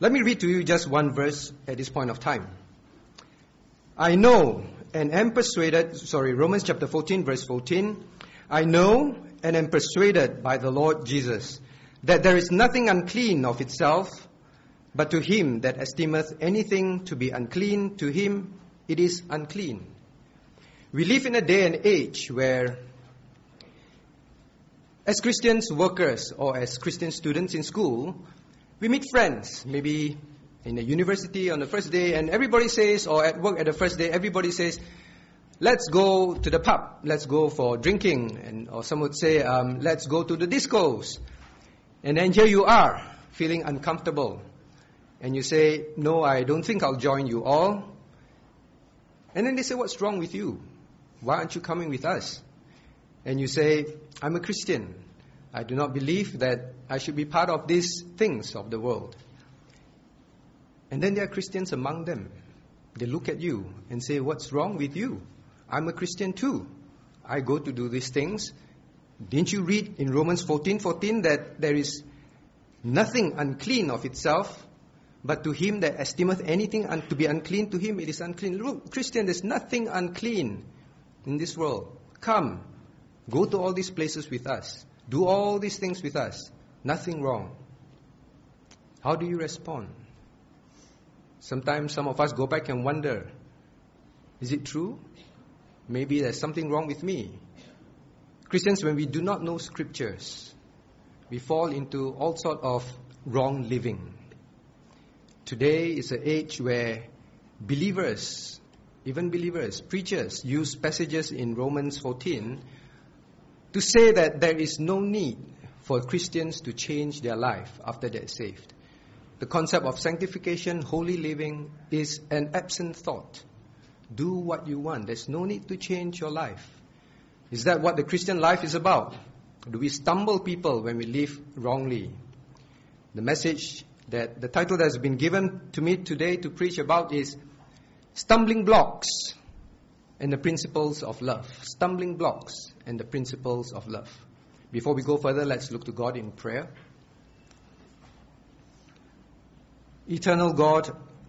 Let me read to you just one verse at this point of time. I know and am persuaded, Romans chapter 14, verse 14. I know and am persuaded by the Lord Jesus that there is nothing unclean of itself, but to him that esteemeth anything to be unclean, to him it is unclean. We live in a day and age where, as Christians workers or as Christian students in school, we meet friends, maybe in the university on the first day, and everybody says, or at work at the first day, everybody says, let's go to the pub, let's go for drinking, or some would say, let's go to the discos. And then here you are, feeling uncomfortable. And you say, no, I don't think I'll join you all. And then they say, what's wrong with you? Why aren't you coming with us? And you say, I'm a Christian. I do not believe that I should be part of these things of the world. And then there are Christians among them. They look at you and say, what's wrong with you? I'm a Christian too. I go to do these things. Didn't you read in Romans 14:14 that there is nothing unclean of itself, but to him that esteemeth anything to be unclean, to him it is unclean. Look, Christian, there's nothing unclean in this world. Come, go to all these places with us. Do all these things with us. Nothing wrong. How do you respond? Sometimes some of us go back and wonder, is it true? Maybe there's something wrong with me. Christians, when we do not know scriptures, we fall into all sorts of wrong living. Today is an age where believers, even believers, preachers, use passages in Romans 14 to say that there is no need for Christians to change their life after they're saved. The concept of sanctification, holy living, is an absent thought. Do what you want. There's no need to change your life. Is that what the Christian life is about? Do we stumble people when we live wrongly? The message that the title that has been given to me today to preach about is Stumbling Blocks and the Principles of Love. Stumbling Blocks and the Principles of Love. Before we go further, let's look to God in prayer. Eternal God,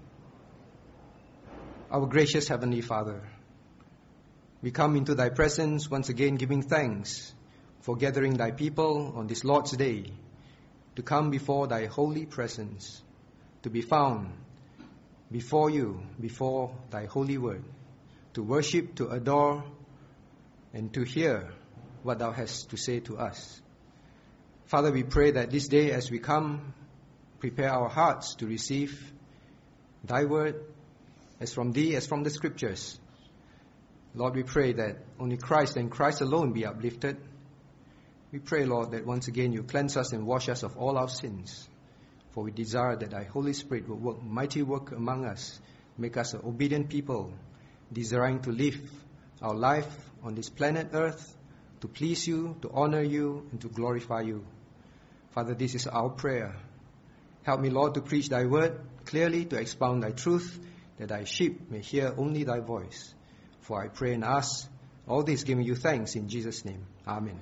our gracious Heavenly Father, we come into Thy presence once again giving thanks for gathering Thy people on this Lord's Day to come before Thy holy presence, to be found before You, before Thy holy word, to worship, to adore, and to hear what Thou hast to say to us. Father, we pray that this day as we come, prepare our hearts to receive Thy word as from Thee, as from the Scriptures. Lord, we pray that only Christ and Christ alone be uplifted. We pray, Lord, that once again You cleanse us and wash us of all our sins. For we desire that Thy Holy Spirit will work mighty work among us, make us an obedient people, desiring to live our life on this planet Earth to please You, to honor You, and to glorify You. Father, this is our prayer. Help me, Lord, to preach Thy word clearly, to expound Thy truth, that Thy sheep may hear only Thy voice. For I pray and ask all this, giving You thanks in Jesus' name. Amen.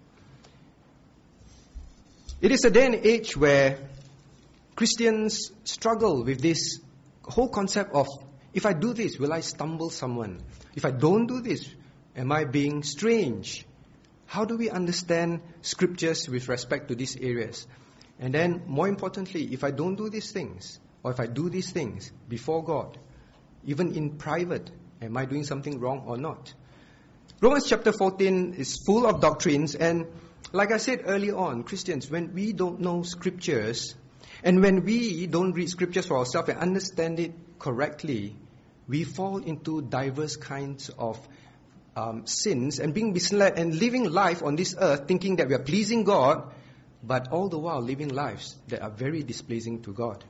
It is a day and age where Christians struggle with this whole concept of, if I do this, will I stumble someone? If I don't do this, am I being strange? How do we understand scriptures with respect to these areas? And then, more importantly, if I don't do these things, or if I do these things before God, even in private, am I doing something wrong or not? Romans chapter 14 is full of doctrines, and like I said earlier on, Christians, when we don't know scriptures, and when we don't read scriptures for ourselves and understand it correctly, we fall into diverse kinds of sins and being misled and living life on this earth thinking that we are pleasing God, but all the while living lives that are very displeasing to God.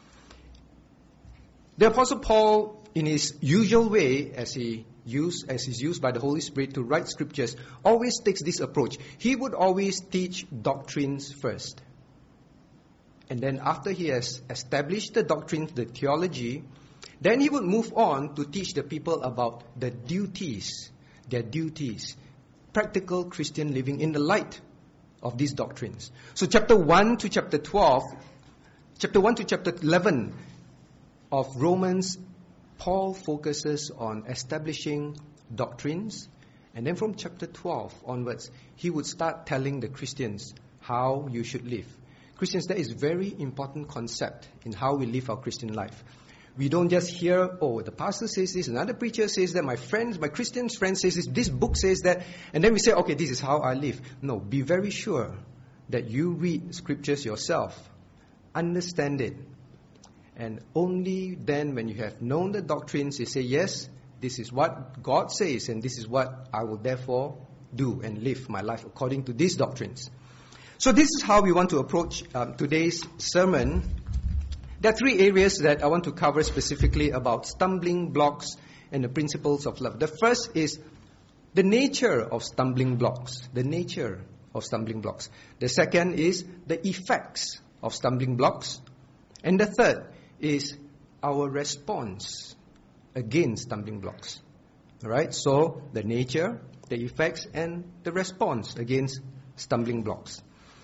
The Apostle Paul, in his usual way, as is used by the Holy Spirit to write scriptures, always takes this approach. He would always teach doctrines first. And then after he has established the doctrines, the theology, then he would move on to teach the people about the duties, their duties, practical Christian living in the light of these doctrines. So chapter 1 to chapter 12, chapter 1 to chapter 11 of Romans, Paul focuses on establishing doctrines. And then from chapter 12 onwards, he would start telling the Christians how you should live. Christians, that is a very important concept in how we live our Christian life. We don't just hear, oh, the pastor says this, another preacher says that, my Christian friend says this book says that, and then we say, okay, this is how I live. No, be very sure that you read scriptures yourself, understand it, and only then when you have known the doctrines, you say, yes, this is what God says, and this is what I will therefore do and live my life according to these doctrines. So this is how we want to approach today's sermon. There are three areas that I want to cover specifically about stumbling blocks and the principles of love. The first is the nature of stumbling blocks. The nature of stumbling blocks. The second is the effects of stumbling blocks. And the third is our response against stumbling blocks. Alright, so the nature, the effects, and the response against stumbling blocks.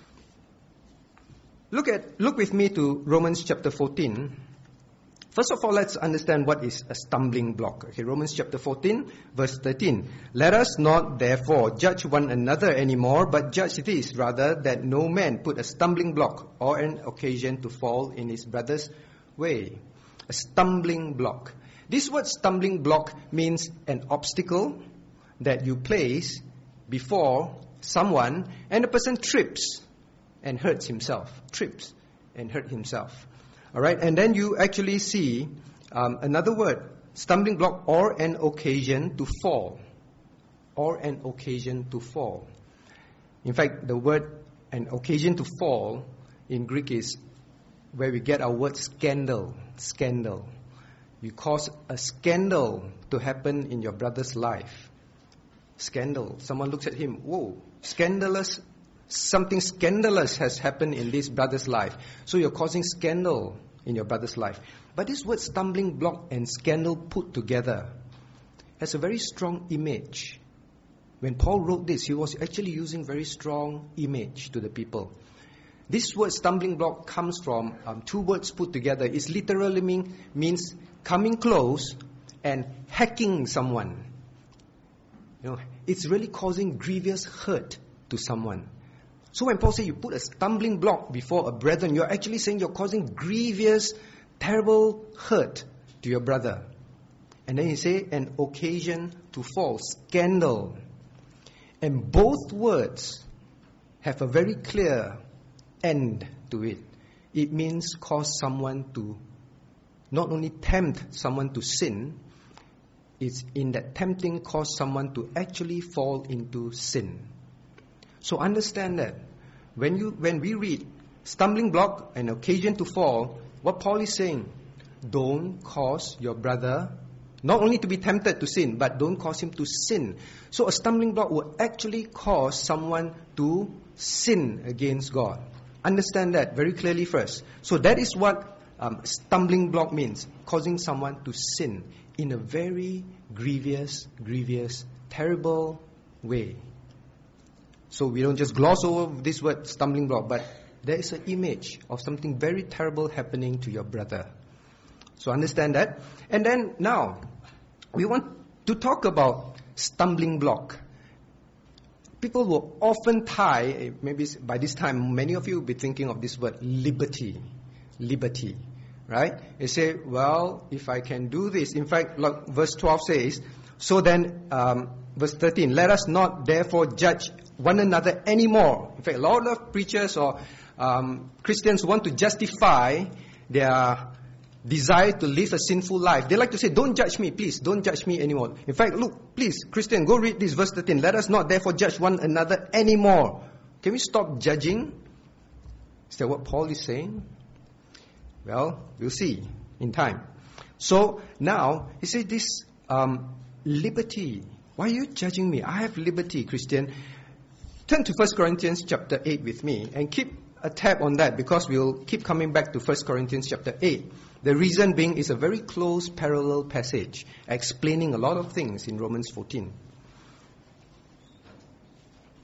Look with me to Romans chapter 14. First of all, let's understand what is a stumbling block. Okay, Romans chapter 14, verse 13. Let us not therefore judge one another anymore, but judge this rather, that no man put a stumbling block or an occasion to fall in his brother's way. A stumbling block. This word stumbling block means an obstacle that you place before someone and the person trips and hurts himself. Trips and hurt himself. Alright, and then you actually see another word, stumbling block or an occasion to fall. Or an occasion to fall. In fact, the word an occasion to fall in Greek is where we get our word scandal. Scandal. You cause a scandal to happen in your brother's life. Scandal. Someone looks at him, whoa, scandalous. Something scandalous has happened in this brother's life. So you're causing scandal in your brother's life. But this word stumbling block and scandal put together has a very strong image. When Paul wrote this, he was actually using very strong image to the people. This word stumbling block comes from two words put together. It literally means coming close and hacking someone. You know, it's really causing grievous hurt to someone. So when Paul says you put a stumbling block before a brethren, you're actually saying you're causing grievous, terrible hurt to your brother. And then he say an occasion to fall, scandal. And both words have a very clear end to it. It means cause someone to not only tempt someone to sin, it's in that tempting cause someone to actually fall into sin. So understand that when we read stumbling block and occasion to fall, what Paul is saying, don't cause your brother not only to be tempted to sin, but don't cause him to sin. So a stumbling block will actually cause someone to sin against God. Understand that very clearly first. So that is what stumbling block means, causing someone to sin in a very grievous, terrible way. So we don't just gloss over this word stumbling block, but there is an image of something very terrible happening to your brother. So understand that. And then now, we want to talk about stumbling block. People will often tie, maybe by this time, many of you will be thinking of this word, liberty. Liberty, right? They say, well, if I can do this. In fact, like verse 12 says, so then, verse 13, let us not therefore judge one another anymore. In fact, a lot of preachers or Christians want to justify their desire to live a sinful life. They like to say, don't judge me, please, don't judge me anymore. In fact, look, please, Christian, go read this, verse 13. Let us not therefore judge one another anymore. Can we stop judging? Is that what Paul is saying? Well, we'll see in time. So now, he says this liberty. Why are you judging me? I have liberty, Christian. Turn to 1 Corinthians chapter 8 with me and keep a tab on that because we'll keep coming back to 1 Corinthians chapter 8. The reason being is a very close parallel passage explaining a lot of things in Romans 14.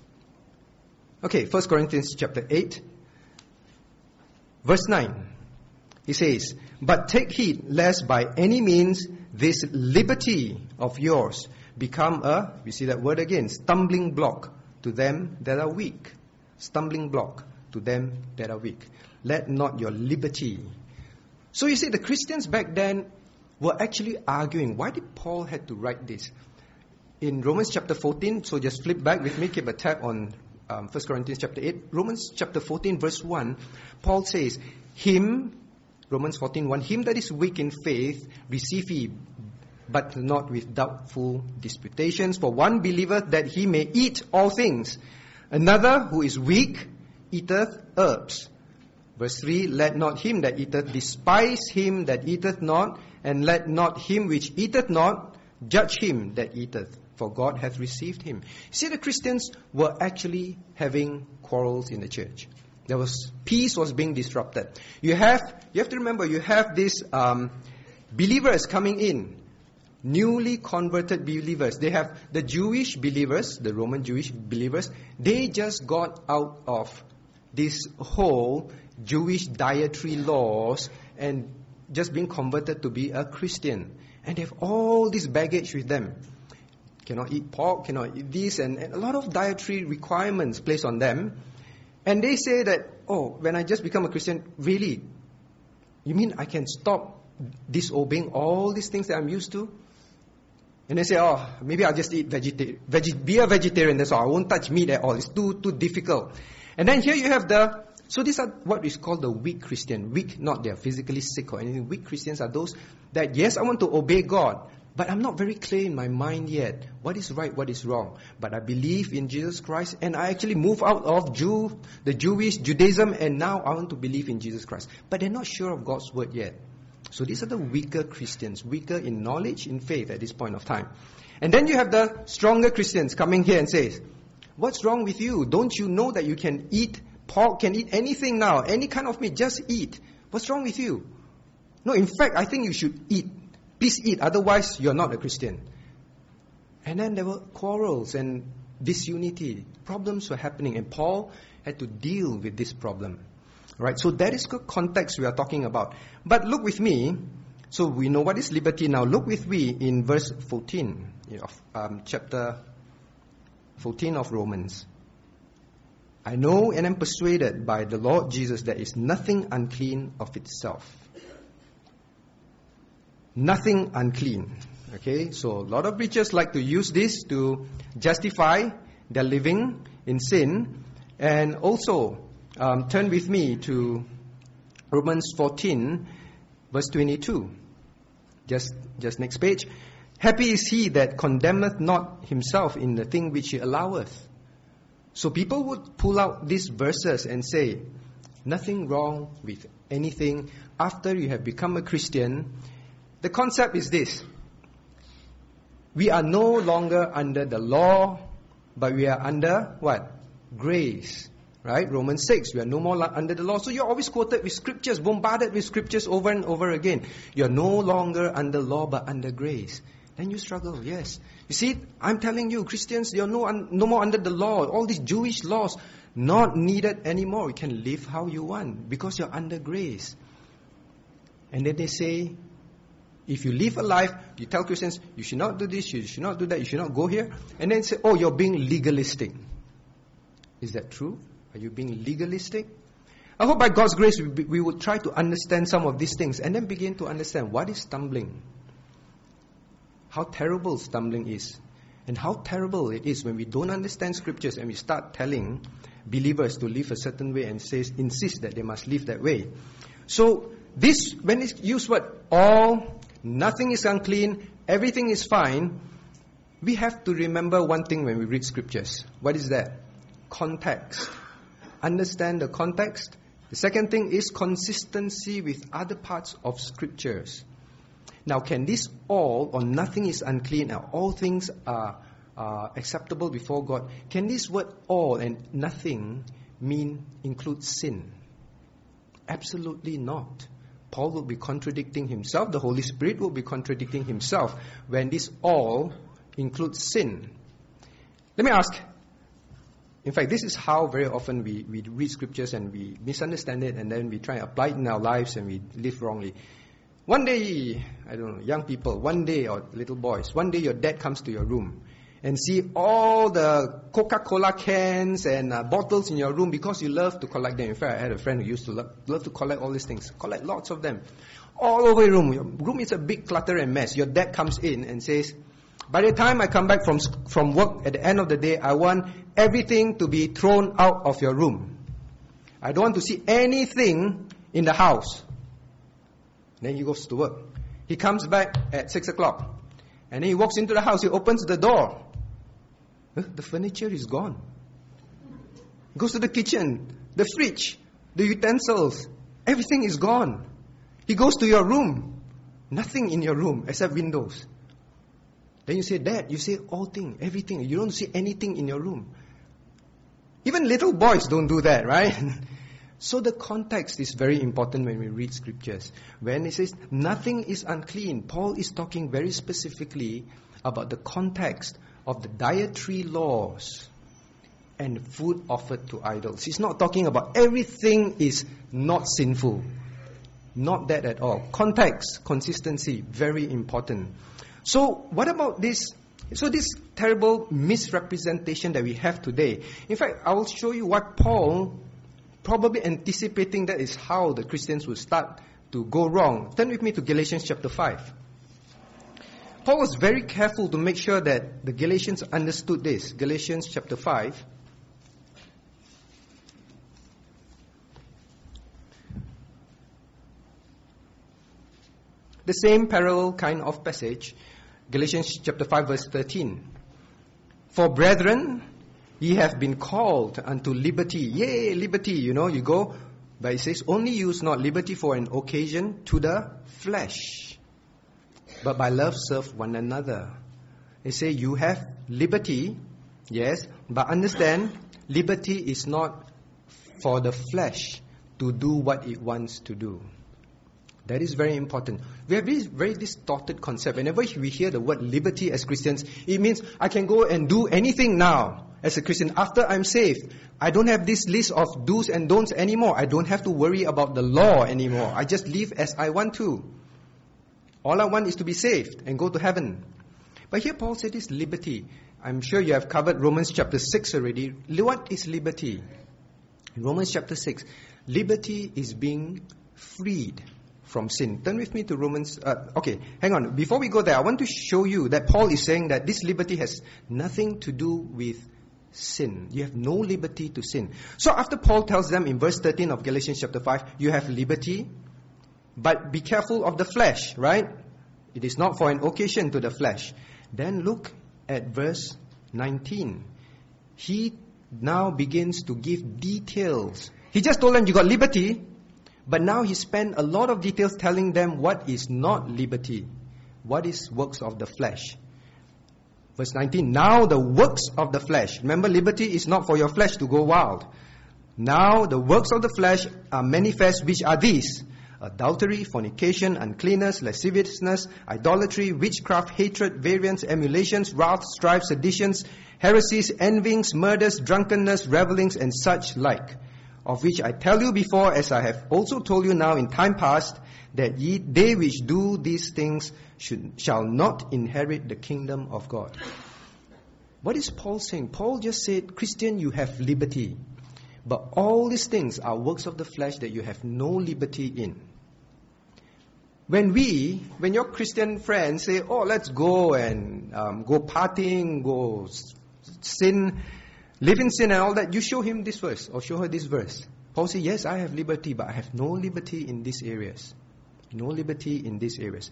Okay, 1 Corinthians chapter 8, verse 9. He says, but take heed lest by any means this liberty of yours become we see that word again, stumbling block to them that are weak. Stumbling block to them that are weak. Let not your liberty. So you see, the Christians back then were actually arguing. Why did Paul have to write this? In Romans chapter 14, so just flip back with me, keep a tab on 1 Corinthians chapter 8. Romans chapter 14 verse 1, Paul says, him, Romans 14:1, him that is weak in faith, receive ye, but not with doubtful disputations. For one believeth that he may eat all things. Another who is weak eateth herbs. Verse 3, let not him that eateth despise him that eateth not, and let not him which eateth not judge him that eateth, for God hath received him. See, the Christians were actually having quarrels in the church. Peace was being disrupted. You have to remember, you have these believers coming in, newly converted believers. They have the Jewish believers, the Roman Jewish believers. They just got out of this whole Jewish dietary laws and just being converted to be a Christian. And they have all this baggage with them. Cannot eat pork, cannot eat this, and a lot of dietary requirements placed on them. And they say that, when I just become a Christian, really, you mean I can stop disobeying all these things that I'm used to? And they say, maybe I'll just eat be a vegetarian, that's all. I won't touch meat at all. It's too difficult. And then here you have so these are what is called the weak Christian. Weak, not they are physically sick or anything. Weak Christians are those that, yes, I want to obey God, but I'm not very clear in my mind yet. What is right, what is wrong? But I believe in Jesus Christ, and I actually move out of the Jewish Judaism, and now I want to believe in Jesus Christ. But they're not sure of God's word yet. So these are the weaker Christians, weaker in knowledge, in faith at this point of time. And then you have the stronger Christians coming here and says, what's wrong with you? Don't you know that you can eat pork, can eat anything now, any kind of meat, just eat. What's wrong with you? No, in fact, I think you should eat. Please eat, otherwise you're not a Christian. And then there were quarrels and disunity. Problems were happening, and Paul had to deal with this problem. Right, so that is the context we are talking about. But look with me, so we know what is liberty now. Look with me in verse 14 of chapter 14 of Romans. I know and am persuaded by the Lord Jesus there is nothing unclean of itself. Nothing unclean. Okay, so a lot of preachers like to use this to justify their living in sin. And also, turn with me to Romans 14, verse 22. Just next page. Happy is he that condemneth not himself in the thing which he alloweth. So people would pull out these verses and say, nothing wrong with anything after you have become a Christian. The concept is this. We are no longer under the law, but we are under what? Grace. Right? Romans 6, we are no more under the law. So you're always quoted with scriptures, bombarded with scriptures over and over again. You're no longer under law, but under grace. Then you struggle, yes. You see, I'm telling you, Christians, you're no more under the law. All these Jewish laws, not needed anymore. You can live how you want because you're under grace. And then they say, if you live a life, you tell Christians, you should not do this, you should not do that, you should not go here. And then say, you're being legalistic. Is that true? Are you being legalistic? I hope by God's grace we will try to understand some of these things and then begin to understand what is stumbling. How terrible stumbling is. And how terrible it is when we don't understand scriptures and we start telling believers to live a certain way and insist that they must live that way. So this, when it's used all, nothing is unclean, everything is fine, we have to remember one thing when we read scriptures. What is that? Context. Understand the context. The second thing is consistency with other parts of scriptures. Now, can this all or nothing is unclean and all things are acceptable before God? Can this word all and nothing include sin? Absolutely not. Paul will be contradicting himself. The Holy Spirit will be contradicting himself when this all includes sin. Let me ask, In fact, this is how very often we read scriptures and we misunderstand it, and then we try and apply it in our lives and we live wrongly. One day, I don't know, young people, one day, or little boys, one day your dad comes to your room and see all the Coca-Cola cans and bottles in your room because you love to collect them. In fact, I had a friend who used to love to collect all these things, collect lots of them. All over your room. Your room is a big clutter and mess. Your dad comes in and says, by the time I come back from work at the end of the day, I want everything to be thrown out of your room. I don't want to see anything in the house. Then he goes to work. He comes back at 6 o'clock. And then he walks into the house. He opens the door. The furniture is gone. Goes to the kitchen, the fridge, the utensils. Everything is gone. He goes to your room. Nothing in your room except windows. Then you say, Dad, you say all things, everything. You don't see anything in your room. Even little boys don't do that, right? So the context is very important when we read scriptures. When it says nothing is unclean, Paul is talking very specifically about the context of the dietary laws and food offered to idols. He's not talking about everything is not sinful. Not that at all. Context, consistency, very important. So what about this? So this terrible misrepresentation that we have today. In fact, I will show you what Paul, probably anticipating that is how the Christians will start to go wrong. Turn with me to Galatians chapter 5. Paul was very careful to make sure that the Galatians understood this. Galatians chapter 5. The same parallel kind of passage, Galatians chapter 5 verse 13. For brethren, ye have been called unto liberty. Yay, liberty, you go. But it says, only use not liberty for an occasion to the flesh, but by love serve one another. They say you have liberty, yes, but understand, liberty is not for the flesh to do what it wants to do. That is very important. We have this very distorted concept. Whenever we hear the word liberty as Christians, it means I can go and do anything now as a Christian after I'm saved. I don't have this list of do's and don'ts anymore. I don't have to worry about the law anymore. I just live as I want to. All I want is to be saved and go to heaven. But here Paul said this liberty. I'm sure you have covered Romans chapter 6 already. What is liberty? In Romans chapter 6, liberty is being freed from sin. Turn with me to Romans. Okay, hang on. Before we go there, I want to show you that Paul is saying that this liberty has nothing to do with sin. You have no liberty to sin. So after Paul tells them in verse 13 of Galatians chapter 5, you have liberty, but be careful of the flesh, right? It is not for an occasion to the flesh. Then look at verse 19. He now begins to give details. He just told them you got liberty, but now he spent a lot of details telling them what is not liberty. What is works of the flesh. Verse 19, now the works of the flesh. Remember, liberty is not for your flesh to go wild. Now the works of the flesh are manifest, which are these: adultery, fornication, uncleanness, lasciviousness, idolatry, witchcraft, hatred, variance, emulations, wrath, strife, seditions, heresies, envyings, murders, drunkenness, revellings, and such like, of which I tell you before, as I have also told you now in time past, that they which do these things shall not inherit the kingdom of God. What is Paul saying? Paul just said, Christian, you have liberty. But all these things are works of the flesh that you have no liberty in. When your Christian friends say, oh, let's go and go partying, go sin, live in sin and all that, you show him this verse or show her this verse. Paul says, yes, I have liberty, but I have no liberty in these areas. No liberty in these areas.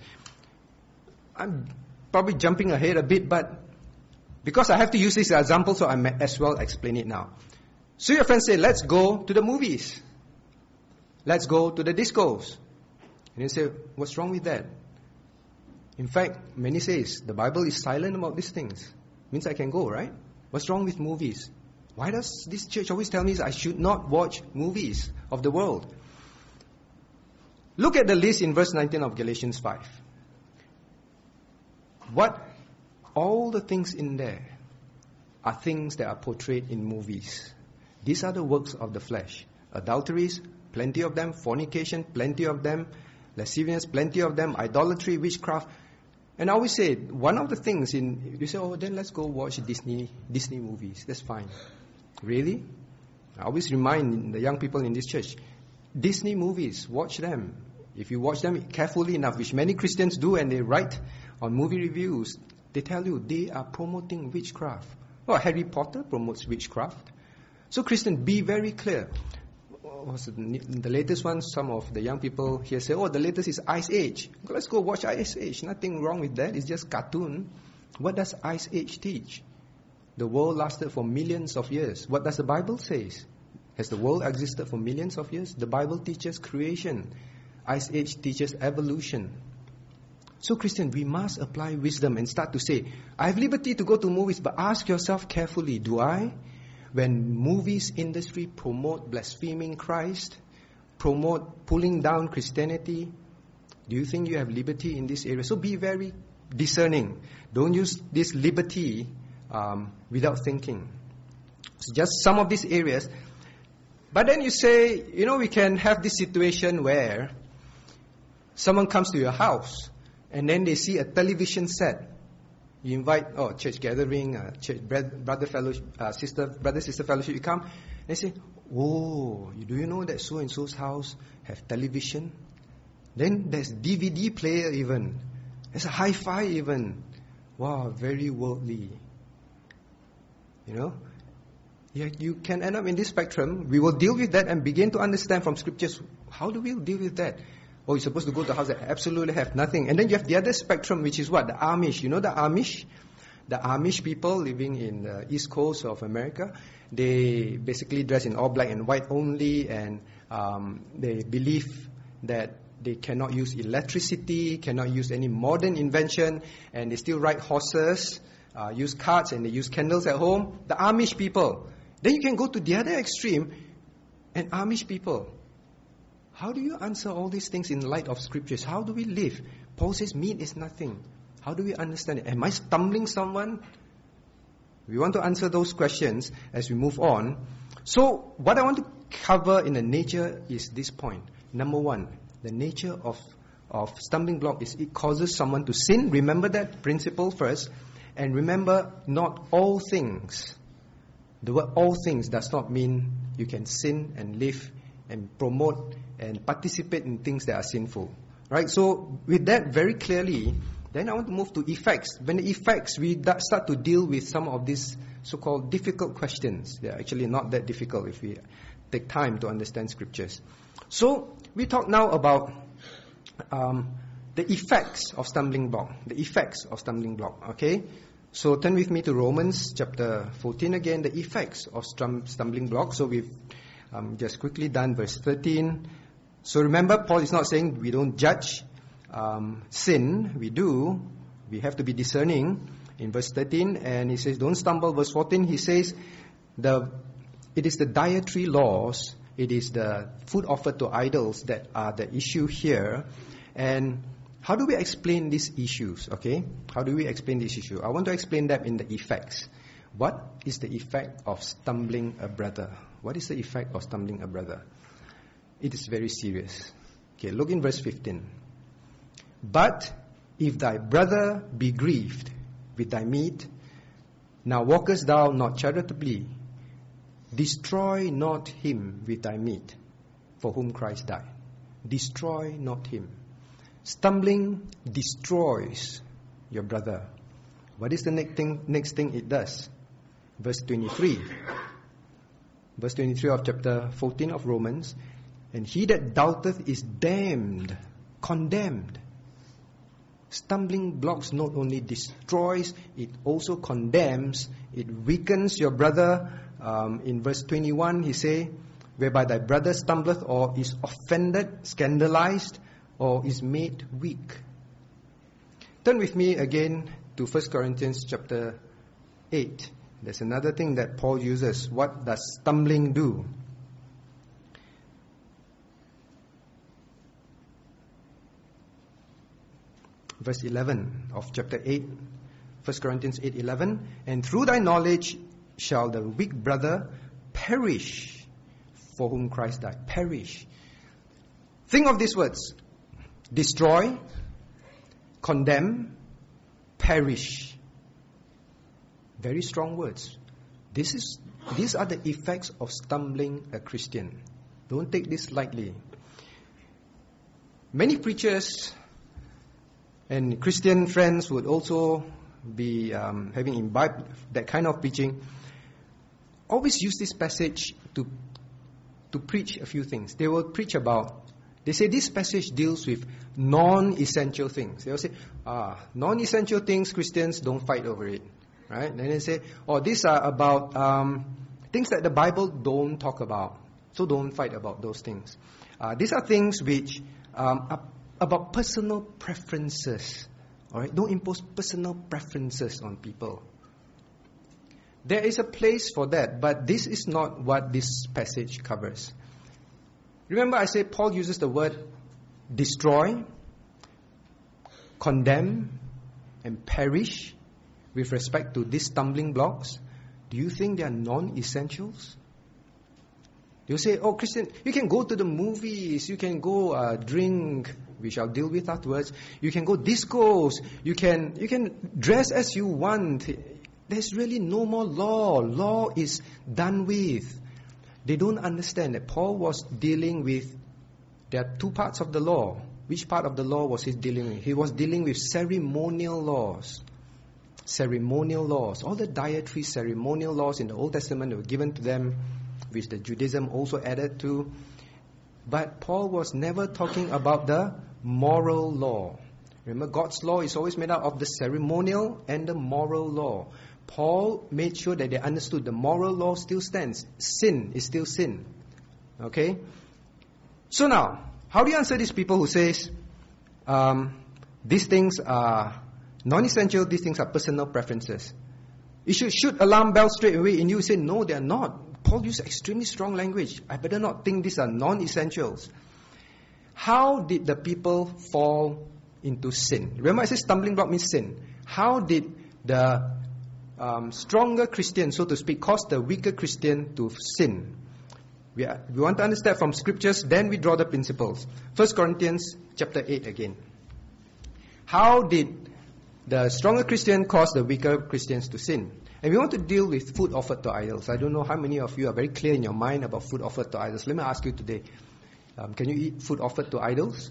I'm probably jumping ahead a bit, but because I have to use this example, so I may as well explain it now. So your friends say, let's go to the movies. Let's go to the discos. And you say, what's wrong with that? In fact, many says, the Bible is silent about these things. Means I can go, right? What's wrong with movies? Why does this church always tell me I should not watch movies of the world? Look at the list in verse 19 of Galatians 5. What? All the things in there. are things that are portrayed in movies. These are the works of the flesh. Adulteries, plenty of them. Fornication, plenty of them. Lasciviousness, plenty of them. Idolatry, witchcraft. And I always say, one of the things you say, oh, then let's go watch Disney movies. That's fine. Really? I always remind the young people in this church, Disney movies, watch them. If you watch them carefully enough, which many Christians do, and they write on movie reviews, they tell you they are promoting witchcraft. Well, Harry Potter promotes witchcraft. So Christian, be very clear. What's the latest one? Some of the young people here say, oh, the latest is Ice Age. Let's go watch Ice Age. Nothing wrong with that. It's just cartoon. What does Ice Age teach? The world lasted for millions of years. What does the Bible say? Has the world existed for millions of years? The Bible teaches creation. Ice Age teaches evolution. So Christian, we must apply wisdom and start to say, I have liberty to go to movies, but ask yourself carefully, do I? When movies industry promote blaspheming Christ, promote pulling down Christianity, do you think you have liberty in this area? So be very discerning. Don't use this liberty without thinking. So just some of these areas. But then you say, we can have this situation where someone comes to your house and then they see a television set. You invite, church gathering, church brother sister fellowship. You come and they say, oh, do you know that so and so's house have television? Then there's DVD player even. There's a hi-fi even. Wow, very worldly. Yeah, you can end up in this spectrum. We will deal with that and begin to understand from scriptures, how do we deal with that? Oh, you're supposed to go to a house that absolutely have nothing. And then you have the other spectrum, which is what? The Amish. You know the Amish? The Amish people living in the east coast of America, they basically dress in all black and white only, and they believe that they cannot use electricity, cannot use any modern invention, and they still ride horses, use carts, and they use candles at home. The Amish people. Then you can go to the other extreme, and Amish people. How do you answer all these things in light of scriptures? How do we live? Paul says meat is nothing. How do we understand it? Am I stumbling someone? We want to answer those questions as we move on. So what I want to cover in the nature is this point. Number one, the nature of stumbling block is it causes someone to sin. Remember that principle first. And remember, not all things. The word all things does not mean you can sin and live and promote and participate in things that are sinful. Right? So with that very clearly, then I want to move to effects. When the effects, we start to deal with some of these so-called difficult questions. They're actually not that difficult if we take time to understand scriptures. So we talk now about the effects of stumbling block. The effects of stumbling block. Okay? So turn with me to Romans chapter 14 again. The effects of stumbling block. So we've just quickly done verse 13. So remember, Paul is not saying we don't judge sin. We do. We have to be discerning in verse 13. And he says, don't stumble. Verse 14, he says, it is the dietary laws, it is the food offered to idols that are the issue here. And how do we explain these issues? Okay? How do we explain this issue? I want to explain that in the effects. What is the effect of stumbling a brother? What is the effect of stumbling a brother? It is very serious. Okay, look in verse 15. But if thy brother be grieved with thy meat, now walkest thou not charitably, destroy not him with thy meat, for whom Christ died. Destroy not him. Stumbling destroys your brother. What is the next thing it does? Verse 23. Verse 23 of chapter 14 of Romans. And he that doubteth is damned, condemned. Stumbling blocks not only destroys, it also condemns. It weakens your brother. In verse 21, he say, whereby thy brother stumbleth or is offended, scandalized, or is made weak. Turn with me again to 1 Corinthians chapter 8. There's another thing that Paul uses. What does stumbling do? Verse 11 of chapter 8, 1 Corinthians 8:11. And through thy knowledge shall the weak brother perish for whom Christ died. Perish. Think of these words. Destroy, condemn, perish. Very strong words. These are the effects of stumbling a Christian. Don't take this lightly. Many preachers and Christian friends would also be having imbibed that kind of preaching. Always use this passage to preach a few things. They will preach about, they say this passage deals with non-essential things. They will say, non-essential things, Christians don't fight over it. Right? And then they say, these are about things that the Bible don't talk about. So don't fight about those things. These are things which are about personal preferences. All right? Don't impose personal preferences on people. There is a place for that, but this is not what this passage covers. Remember I said Paul uses the word destroy, condemn, and perish with respect to these stumbling blocks. Do you think they are non-essentials? You say, Christian, you can go to the movies, you can go drink, which I'll deal with afterwards. You can go discos, you can dress as you want. There's really no more law. Law is done with. They don't understand that Paul was dealing with, there are two parts of the law. Which part of the law was he dealing with? He was dealing with ceremonial laws. Ceremonial laws. All the dietary ceremonial laws in the Old Testament that were given to them, which the Judaism also added to. But Paul was never talking about the moral law. Remember, God's law is always made up of the ceremonial and the moral law. Paul made sure that they understood the moral law still stands. Sin is still sin. Okay? So now, how do you answer these people who says, these things are non-essential, these things are personal preferences? You should shoot alarm bells straight away in you. Say, no, they are not. Paul used extremely strong language. I better not think these are non-essentials. How did the people fall into sin? Remember I said stumbling block means sin. How did the stronger Christian, so to speak, cause the weaker Christian to sin? We want to understand from scriptures, then we draw the principles. 1 Corinthians chapter 8 again. How did the stronger Christian cause the weaker Christians to sin? And we want to deal with food offered to idols. I don't know how many of you are very clear in your mind about food offered to idols. Let me ask you today. Can you eat food offered to idols?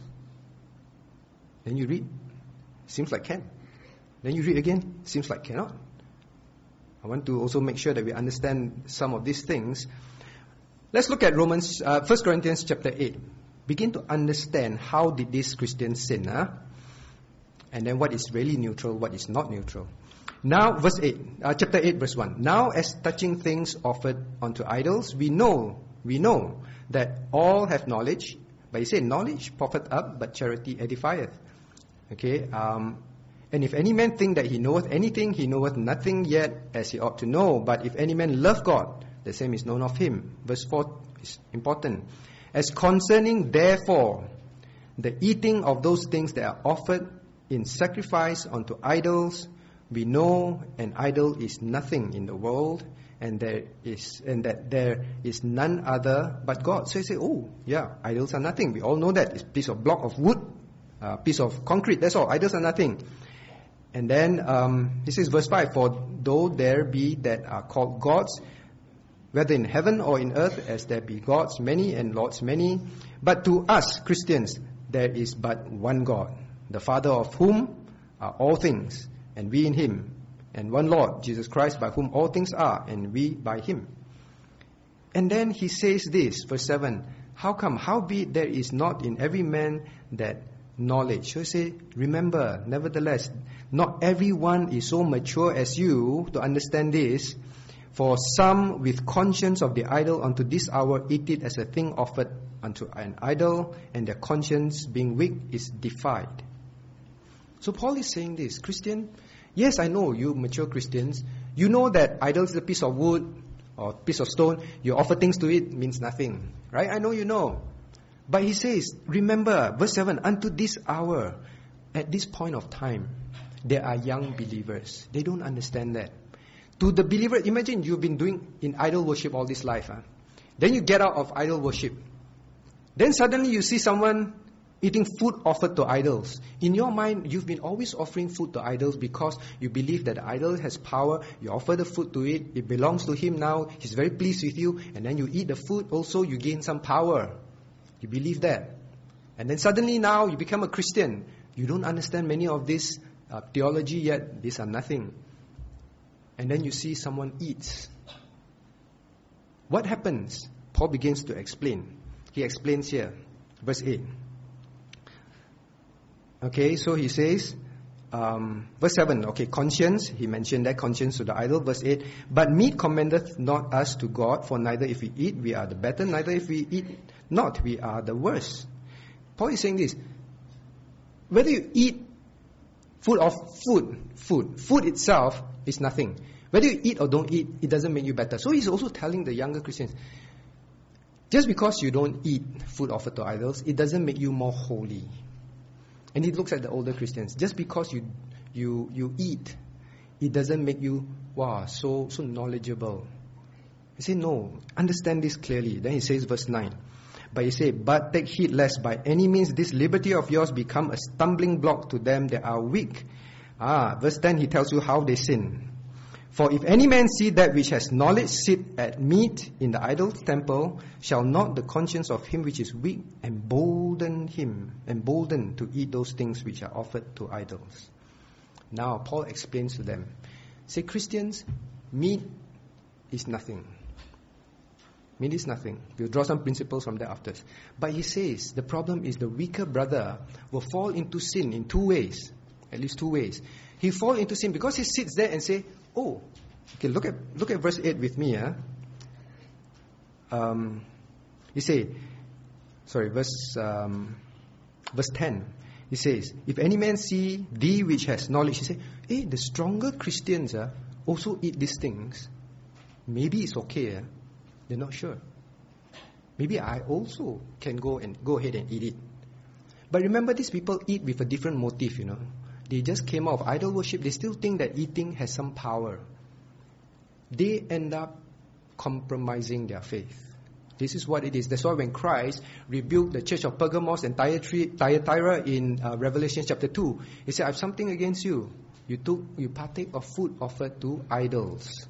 Then you read. Seems like can. Then you read again. Seems like cannot. I want to also make sure that we understand some of these things. Let's look at 1 Corinthians chapter 8. Begin to understand how did these Christians sin. And then what is really neutral, what is not neutral. Now, chapter 8, verse 1. Now, as touching things offered unto idols, we know that all have knowledge. But he said, knowledge puffeth up, but charity edifieth. Okay, and if any man think that he knoweth anything, he knoweth nothing yet as he ought to know. But if any man love God, the same is known of him. Verse 4 is important. As concerning, therefore, the eating of those things that are offered in sacrifice unto idols, we know an idol is nothing in the world, and that there is none other but God. So you say, idols are nothing. We all know that. It's a piece of block of wood, a piece of concrete. That's all. Idols are nothing. And then he says, verse 5, for though there be that are called gods, whether in heaven or in earth, as there be gods many and lords many, but to us Christians there is but one God, the Father of whom are all things, and we in him, and one Lord, Jesus Christ, by whom all things are, and we by him. And then he says this, verse 7, how come? Howbeit there is not in every man that knowledge. So you say, remember, nevertheless, not everyone is so mature as you to understand this. For some with conscience of the idol unto this hour eat it as a thing offered unto an idol, and their conscience being weak is defied. So Paul is saying this, Christian, yes, I know you mature Christians, you know that idol is a piece of wood or piece of stone, you offer things to it, means nothing. Right? I know you know. But he says, remember, verse 7, unto this hour, at this point of time, there are young believers. They don't understand that. To the believer, imagine you've been doing in idol worship all this life. Then you get out of idol worship. Then suddenly you see someone eating food offered to idols. In your mind, you've been always offering food to idols because you believe that the idol has power. You offer the food to it. It belongs to him now. He's very pleased with you. And then you eat the food. Also, you gain some power. You believe that. And then suddenly now you become a Christian. You don't understand many of this theology yet. These are nothing. And then you see someone eats. What happens? Paul begins to explain. He explains here. Verse 8. Okay, so he says, verse 7, okay, conscience, he mentioned that, conscience to the idol. Verse 8, but meat commendeth not us to God, for neither if we eat, we are the better, neither if we eat not, we are the worse. Paul is saying this, whether you eat food itself is nothing. Whether you eat or don't eat, it doesn't make you better. So he's also telling the younger Christians, just because you don't eat food offered to idols, it doesn't make you more holy. And he looks at the older Christians. Just because you eat, it doesn't make you, so knowledgeable. He said, no, understand this clearly. Then he says, verse 9. But he said, but take heed lest by any means this liberty of yours become a stumbling block to them that are weak. Verse 10, he tells you how they sin. For if any man see that which has knowledge sit at meat in the idol's temple, shall not the conscience of him which is weak embolden to eat those things which are offered to idols? Now, Paul explains to them. Say, Christians, meat is nothing. Meat is nothing. We'll draw some principles from that after. But he says, the problem is the weaker brother will fall into sin in two ways. At least two ways. He fall into sin because he sits there and say, okay, look at verse 8 with me. He say, verse 10. He says, if any man see thee which has knowledge, he say, the stronger Christians also eat these things. Maybe it's okay. They're not sure. Maybe I also can go ahead and eat it. But remember, these people eat with a different motive, They just came out of idol worship. They still think that eating has some power. They end up compromising their faith. This is what it is. That's why when Christ rebuked the church of Pergamos and Thyatira in Revelation chapter 2, he said, I have something against you. You partake of food offered to idols.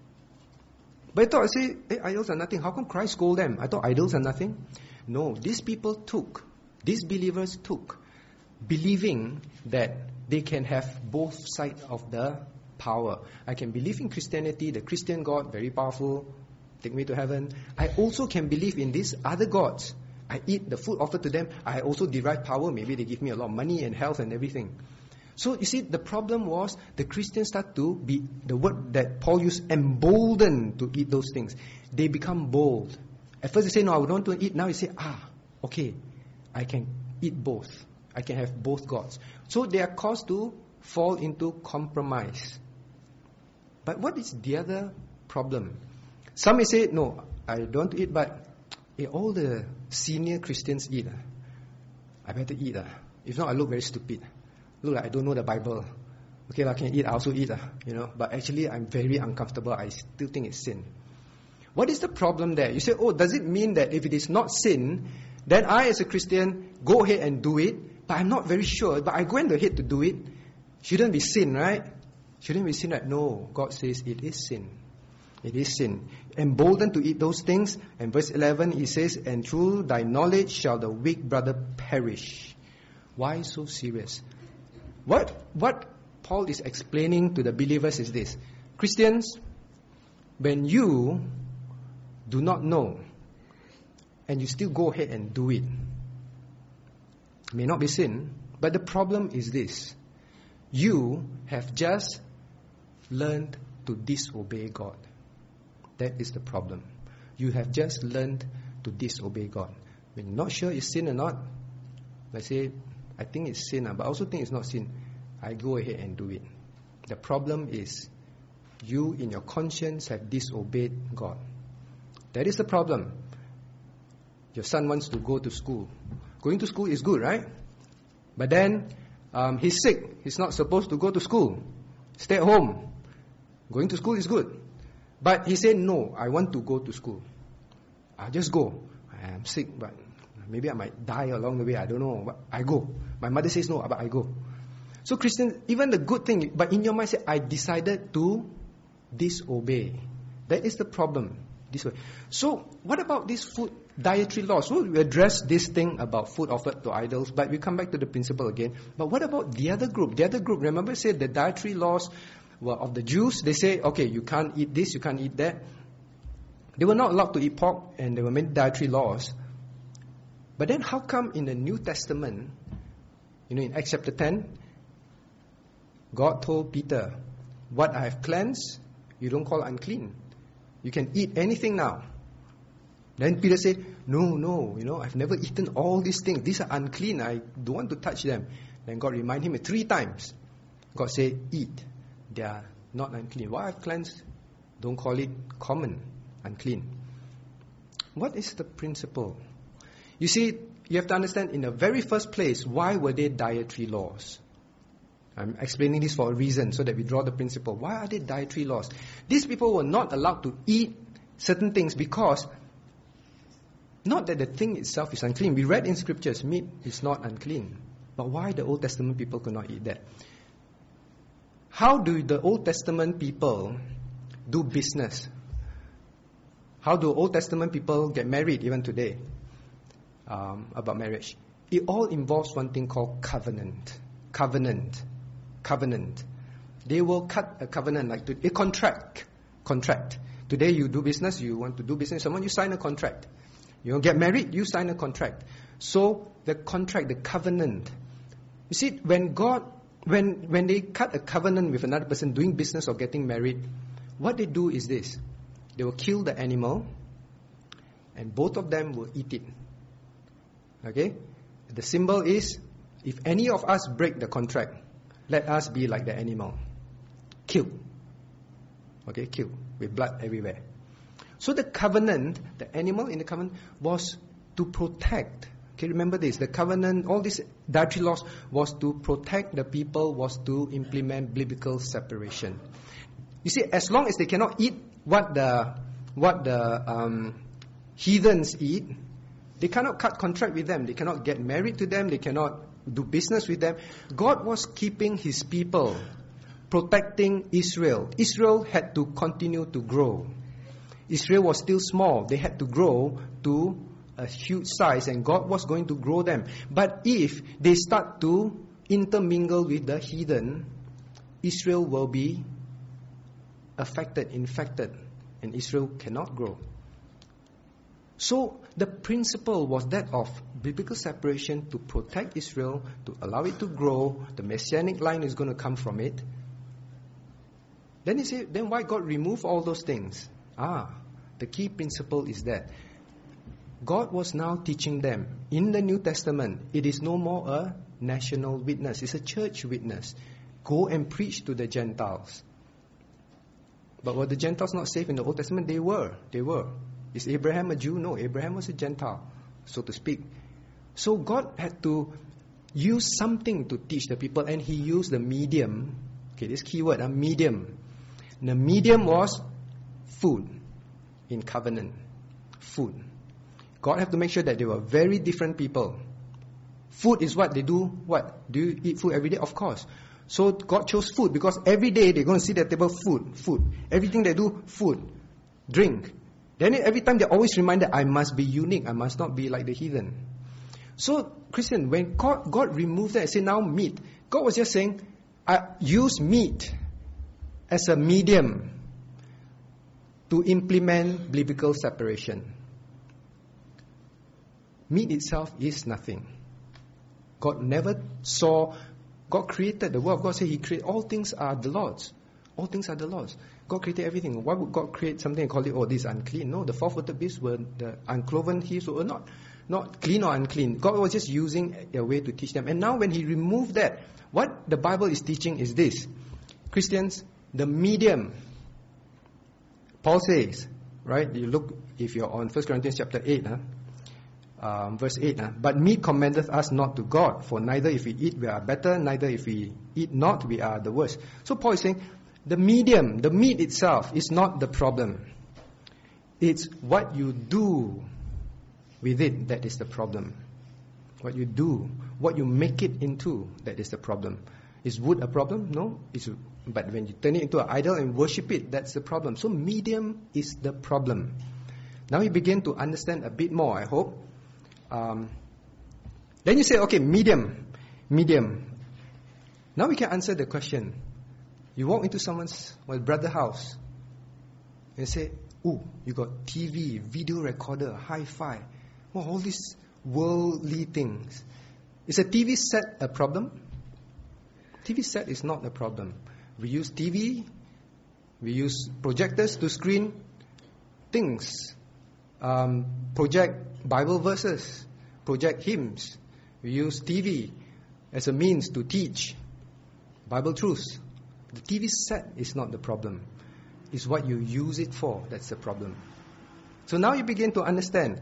But I say, idols are nothing. How come Christ scold them? I thought idols are nothing. No, these believers took, believing that they can have both sides of the power. I can believe in Christianity, the Christian God, very powerful, take me to heaven. I also can believe in these other gods. I eat the food offered to them. I also derive power. Maybe they give me a lot of money and health and everything. So you see, the problem was the Christians start to be, the word that Paul used, emboldened to eat those things. They become bold. At first they say, no, I don't want to eat. Now they say, okay, I can eat both. I can have both gods. So they are caused to fall into compromise. But what is the other problem? Some may say, no, I don't eat, but all the senior Christians eat. I better eat. If not, I look very stupid. Look like I don't know the Bible. Okay, I can eat, I also eat. But actually, I'm very uncomfortable. I still think it's sin. What is the problem there? You say, does it mean that if it is not sin, then I as a Christian go ahead and do it, but I'm not very sure, but I go ahead to do it? Shouldn't be sin, right? Shouldn't be sin, right? No, God says it is sin. It is sin. Emboldened to eat those things. And verse 11, he says, and through thy knowledge shall the weak brother perish. Why so serious? What Paul is explaining to the believers is this. Christians, when you do not know, and you still go ahead and do it, may not be sin, but the problem is this. You have just learned to disobey God. That is the problem. You have just learned to disobey God. When you're not sure it's sin or not, let's say, I think it's sin, but I also think it's not sin, I go ahead and do it. The problem is, you in your conscience have disobeyed God. That is the problem. Your son wants to go to school. Going to school is good, right? But then, he's sick. He's not supposed to go to school. Stay at home. Going to school is good. But he said, no, I want to go to school. I'll just go. I am sick, but maybe I might die along the way. I don't know. But I go. My mother says no, but I go. So Christians, even the good thing, but in your mind, say, I decided to disobey. That is the problem. This way. So what about these food dietary laws? So we address this thing about food offered to idols, but we come back to the principle again. But what about the other group? The other group, remember, said the dietary laws were of the Jews. They say, okay, you can't eat this, you can't eat that. They were not allowed to eat pork, and there were many dietary laws. But then how come in the New Testament, in Acts chapter 10, God told Peter, what I have cleansed, you don't call unclean. You can eat anything now. Then Peter said, no, I've never eaten all these things. These are unclean. I don't want to touch them. Then God reminded him 3 times. God said, eat. They are not unclean. What I've cleansed, don't call it common, unclean. What is the principle? You see, you have to understand in the very first place, why were there dietary laws? I'm explaining this for a reason, so that we draw the principle. Why are there dietary laws? These people were not allowed to eat certain things because, not that the thing itself is unclean. We read in scriptures, meat is not unclean. But why the Old Testament people could not eat that? How do the Old Testament people do business? How do Old Testament people get married even today? About marriage. It all involves one thing called covenant. Covenant. They will cut a covenant like a contract. Today you do business, you want to do business with someone, you sign a contract. You want to get married, you sign a contract. So the contract, the covenant. You see, when they cut a covenant with another person doing business or getting married, what they do is this. They will kill the animal and both of them will eat it. Okay? The symbol is, if any of us break the contract, let us be like the animal. Kill. Okay, kill. With blood everywhere. So the covenant, the animal in the covenant was to protect. Okay, remember this. The covenant, all these dietary laws was to protect the people, was to implement biblical separation. You see, as long as they cannot eat what the heathens eat, they cannot cut contract with them. They cannot get married to them. They cannot do business with them. God was keeping His people, protecting Israel. Israel had to continue to grow. Israel was still small. They had to grow to a huge size, and God was going to grow them. But if they start to intermingle with the heathen, Israel will be affected, infected, and Israel cannot grow. So the principle was that of biblical separation to protect Israel, to allow it to grow. The messianic line is going to come from it. Then he said, then why God remove all those things? The key principle is that God was now teaching them in the New Testament. It is no more a national witness. It's a church witness. Go and preach to the Gentiles. But were the Gentiles not saved in the Old Testament? They were. Is Abraham a Jew? No, Abraham was a Gentile, so to speak. So God had to use something to teach the people, and He used the medium. Okay, this key word, medium. The medium was food in covenant. Food. God had to make sure that they were very different people. Food is what they do. What? Do you eat food every day? Of course. So God chose food because every day they're going to see the table, food. Everything they do, food, drink. Then every time they're always reminded, I must be unique. I must not be like the heathen. So, Christian, when God removed that and said, now meat, God was just saying, I use meat as a medium to implement biblical separation. Meat itself is nothing. God created the world. God said He created all things are the Lord's. All things are the Lord's. God created everything. Why would God create something and call it, this is unclean? No, the 4-footed beasts were the uncloven heaths were not clean or unclean. God was just using a way to teach them. And now when He removed that, what the Bible is teaching is this. Christians, the medium. Paul says, right? You look, if you're on 1 Corinthians chapter 8, verse 8. But meat commendeth us not to God, for neither if we eat we are better, neither if we eat not we are the worst. So Paul is saying, The medium, the meat itself is not the problem. It's what you do with it that is the problem. What you do, what you make it into, that is the problem. Is wood a problem? No. But when you turn it into an idol and worship it, that's the problem. So medium is the problem. Now you begin to understand a bit more, I hope. Then you say, okay, medium. Now we can answer the question. You walk into someone's brother's house and say, "Oh, you got TV, video recorder, hi-fi, all these worldly things." Is a TV set a problem? TV set is not a problem. We use TV, we use projectors to screen things, project Bible verses, project hymns. We use TV as a means to teach Bible truths. The TV set is not the problem. It's what you use it for that's the problem. So now you begin to understand.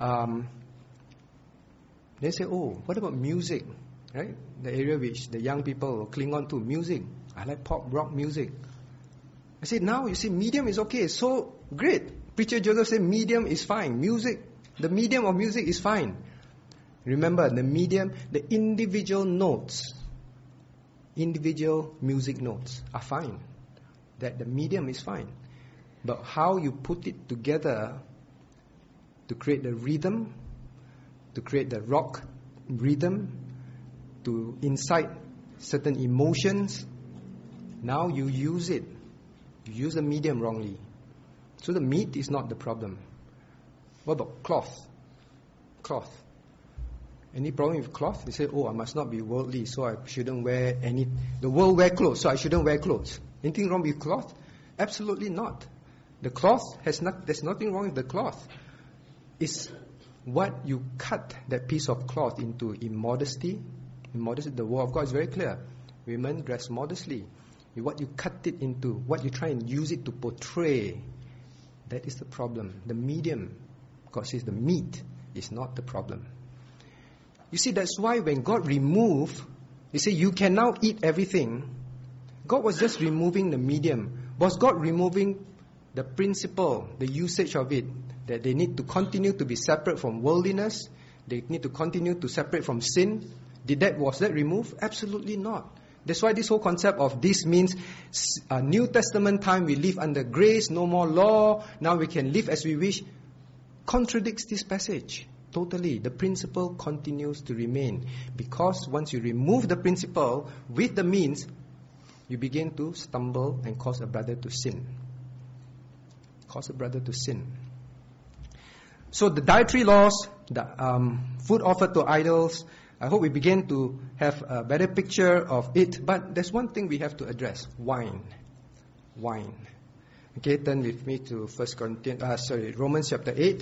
They say, oh, what about music? Right? The area which the young people cling on to, music. I like pop, rock music. I said, now you see, medium is okay. So great. Preacher Joseph said, medium is fine. Music, the medium of music is fine. Remember, the medium, the individual notes, individual music notes are fine. That the medium is fine. But how you put it together to create the rhythm, to create the rock rhythm, to incite certain emotions, now you use it. You use the medium wrongly. So the meat is not the problem. What about cloth? Cloth. Any problem with cloth? You say, oh, I must not be worldly, so I shouldn't wear any... The world wear clothes, so I shouldn't wear clothes. Anything wrong with cloth? Absolutely not. The cloth there's nothing wrong with the cloth. It's what you cut that piece of cloth into immodesty. Immodesty, the word of God is very clear. Women dress modestly. What you cut it into, what you try and use it to portray, that is the problem. The medium, God says the meat is not the problem. You see, that's why when God removed, He said, you can now eat everything. God was just removing the medium. Was God removing the principle, the usage of it, that they need to continue to be separate from worldliness? They need to continue to separate from sin? Was that removed? Absolutely not. That's why this whole concept of this means New Testament time, we live under grace, no more law, now we can live as we wish, contradicts this passage. Totally. The principle continues to remain. Because once you remove the principle with the means, you begin to stumble and cause a brother to sin. Cause a brother to sin. So the dietary laws, the food offered to idols, I hope we begin to have a better picture of it. But there's one thing we have to address. Wine. Okay, turn with me to Romans chapter 8.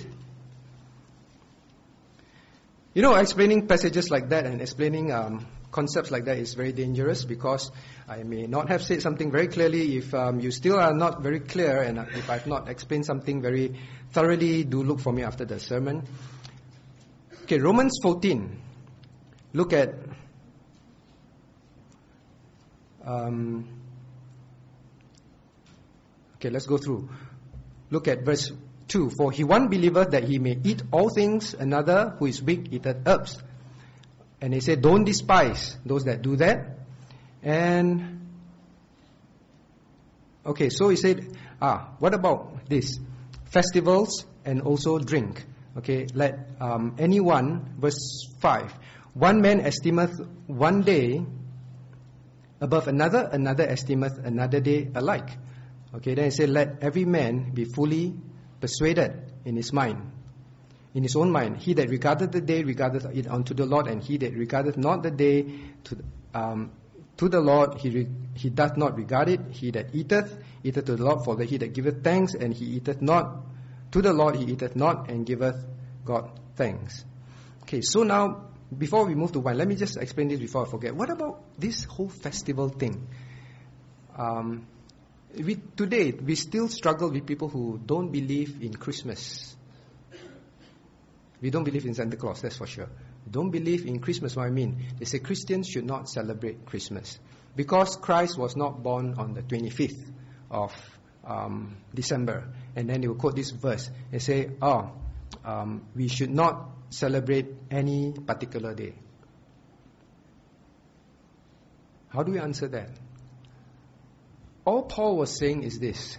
You know, explaining passages like that and explaining concepts like that is very dangerous, because I may not have said something very clearly. If you still are not very clear, and if I've not explained something very thoroughly, do look for me after the sermon. Okay, Romans 14. Look at let's go through. Look at verse 2. For he one believeth that he may eat all things, another who is weak eateth herbs. And he said, don't despise those that do that. And okay, so he said, what about this? Festivals and also drink. Okay, let anyone, verse 5, one man esteemeth one day above another, another esteemeth another day alike. Okay, then he said, let every man be fully persuaded in his mind, in his own mind. He that regardeth the day regardeth it unto the Lord, and he that regardeth not the day to the Lord, he doth not regard it. He that eateth to the Lord, for that he that giveth thanks, and he eateth not to the Lord, he eateth not, and giveth God thanks. Okay, so now, before we move to wine, let me just explain this before I forget. What about this whole festival thing? Today, we still struggle with people who don't believe in Christmas. We don't believe in Santa Claus, that's for sure. don't believe in Christmas. What I mean, they say Christians should not celebrate Christmas because Christ was not born on the 25th of December. And then they will quote this verse. They say, we should not celebrate any particular day. How do we answer that? All Paul was saying is this,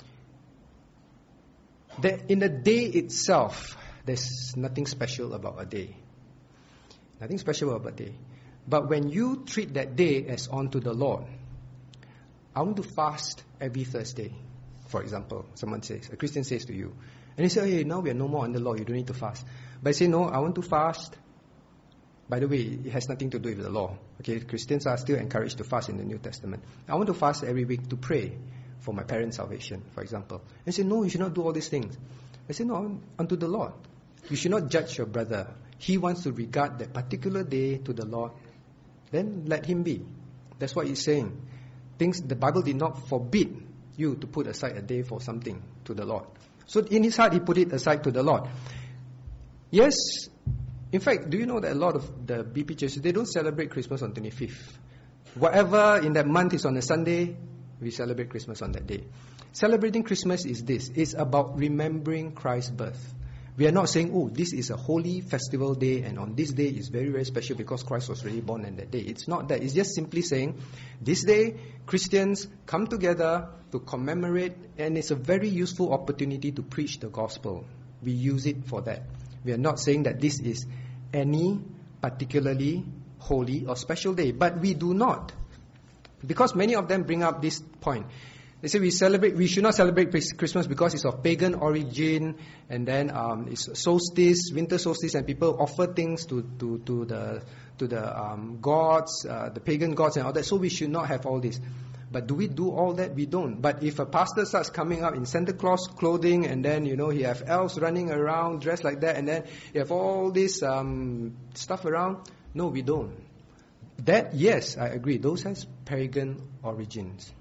that in the day itself, there's nothing special about a day. Nothing special about a day. But when you treat that day as unto the Lord, I want to fast every Thursday, for example, someone says, a Christian says to you, and you say, hey, now we are no more under law, you don't need to fast. But I say, no, I want to fast. By the way, it has nothing to do with the law. Okay, Christians are still encouraged to fast in the New Testament. I want to fast every week to pray for my parents' salvation, for example. And say, no, you should not do all these things. I say, no, unto the Lord. You should not judge your brother. He wants to regard that particular day to the Lord. Then let him be. That's what he's saying. The Bible did not forbid you to put aside a day for something to the Lord. So in his heart, he put it aside to the Lord. Yes, in fact, do you know that a lot of the BP churches, they don't celebrate Christmas on 25th. Whatever in that month is on a Sunday, we celebrate Christmas on that day. Celebrating Christmas is this. It's about remembering Christ's birth. We are not saying, oh, this is a holy festival day and on this day is very, very special because Christ was really born on that day. It's not that. It's just simply saying, this day, Christians come together to commemorate, and it's a very useful opportunity to preach the gospel. We use it for that. We are not saying that this is any particularly holy or special day. But we do not. Because many of them bring up this point. They say we should not celebrate Christmas because it's of pagan origin, and then it's solstice, winter solstice, and people offer things to the gods, the pagan gods and all that. So we should not have all this. But do we do all that? We don't. But if a pastor starts coming up in Santa Claus clothing, and then he have elves running around dressed like that, and then you have all this stuff around, no, we don't. That, yes, I agree. Those has pagan origins.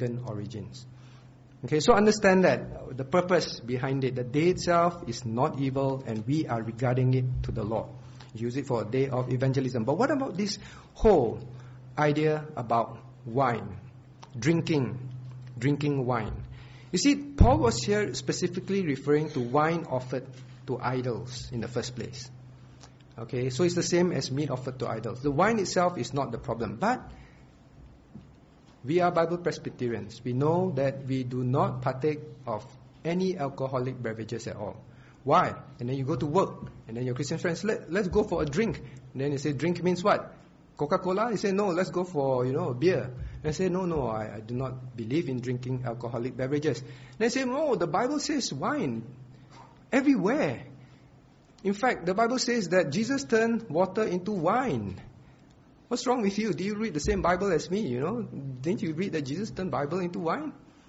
Okay, so understand that the purpose behind it, the day itself is not evil, and we are regarding it to the Lord. Use it for a day of evangelism. But what about this whole idea about wine? Drinking wine. You see, Paul was here specifically referring to wine offered to idols in the first place. Okay, so it's the same as meat offered to idols. The wine itself is not the problem, but we are Bible Presbyterians. We know that we do not partake of any alcoholic beverages at all. Why? And then you go to work, and then your Christian friends, let's go for a drink. And then you say, drink means what? Coca-Cola? You say, no, let's go for, a beer. And I say, no, I do not believe in drinking alcoholic beverages. And I say, no, the Bible says wine everywhere. In fact, the Bible says that Jesus turned water into wine. What's wrong with you? Do you read the same Bible as me? Didn't you read that Jesus turned Bible into wine?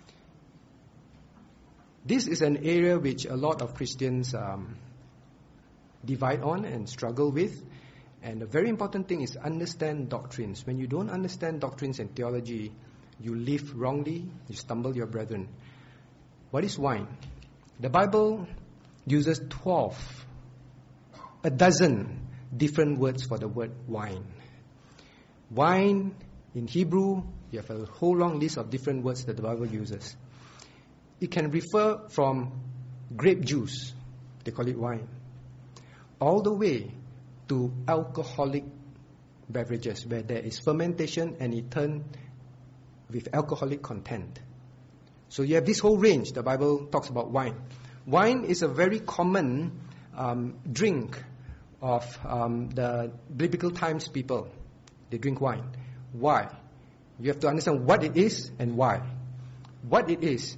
This is an area which a lot of Christians divide on and struggle with. And the very important thing is understand doctrines. When you don't understand doctrines and theology, you live wrongly, you stumble your brethren. What is wine? The Bible uses 12 different words for the word wine. Wine, in Hebrew, you have a whole long list of different words that the Bible uses. It can refer from grape juice, they call it wine, all the way to alcoholic beverages where there is fermentation and it turns with alcoholic content. So you have this whole range. The Bible talks about wine. Wine is a very common drink of the biblical times people. They drink wine. Why? You have to understand what it is and why. What it is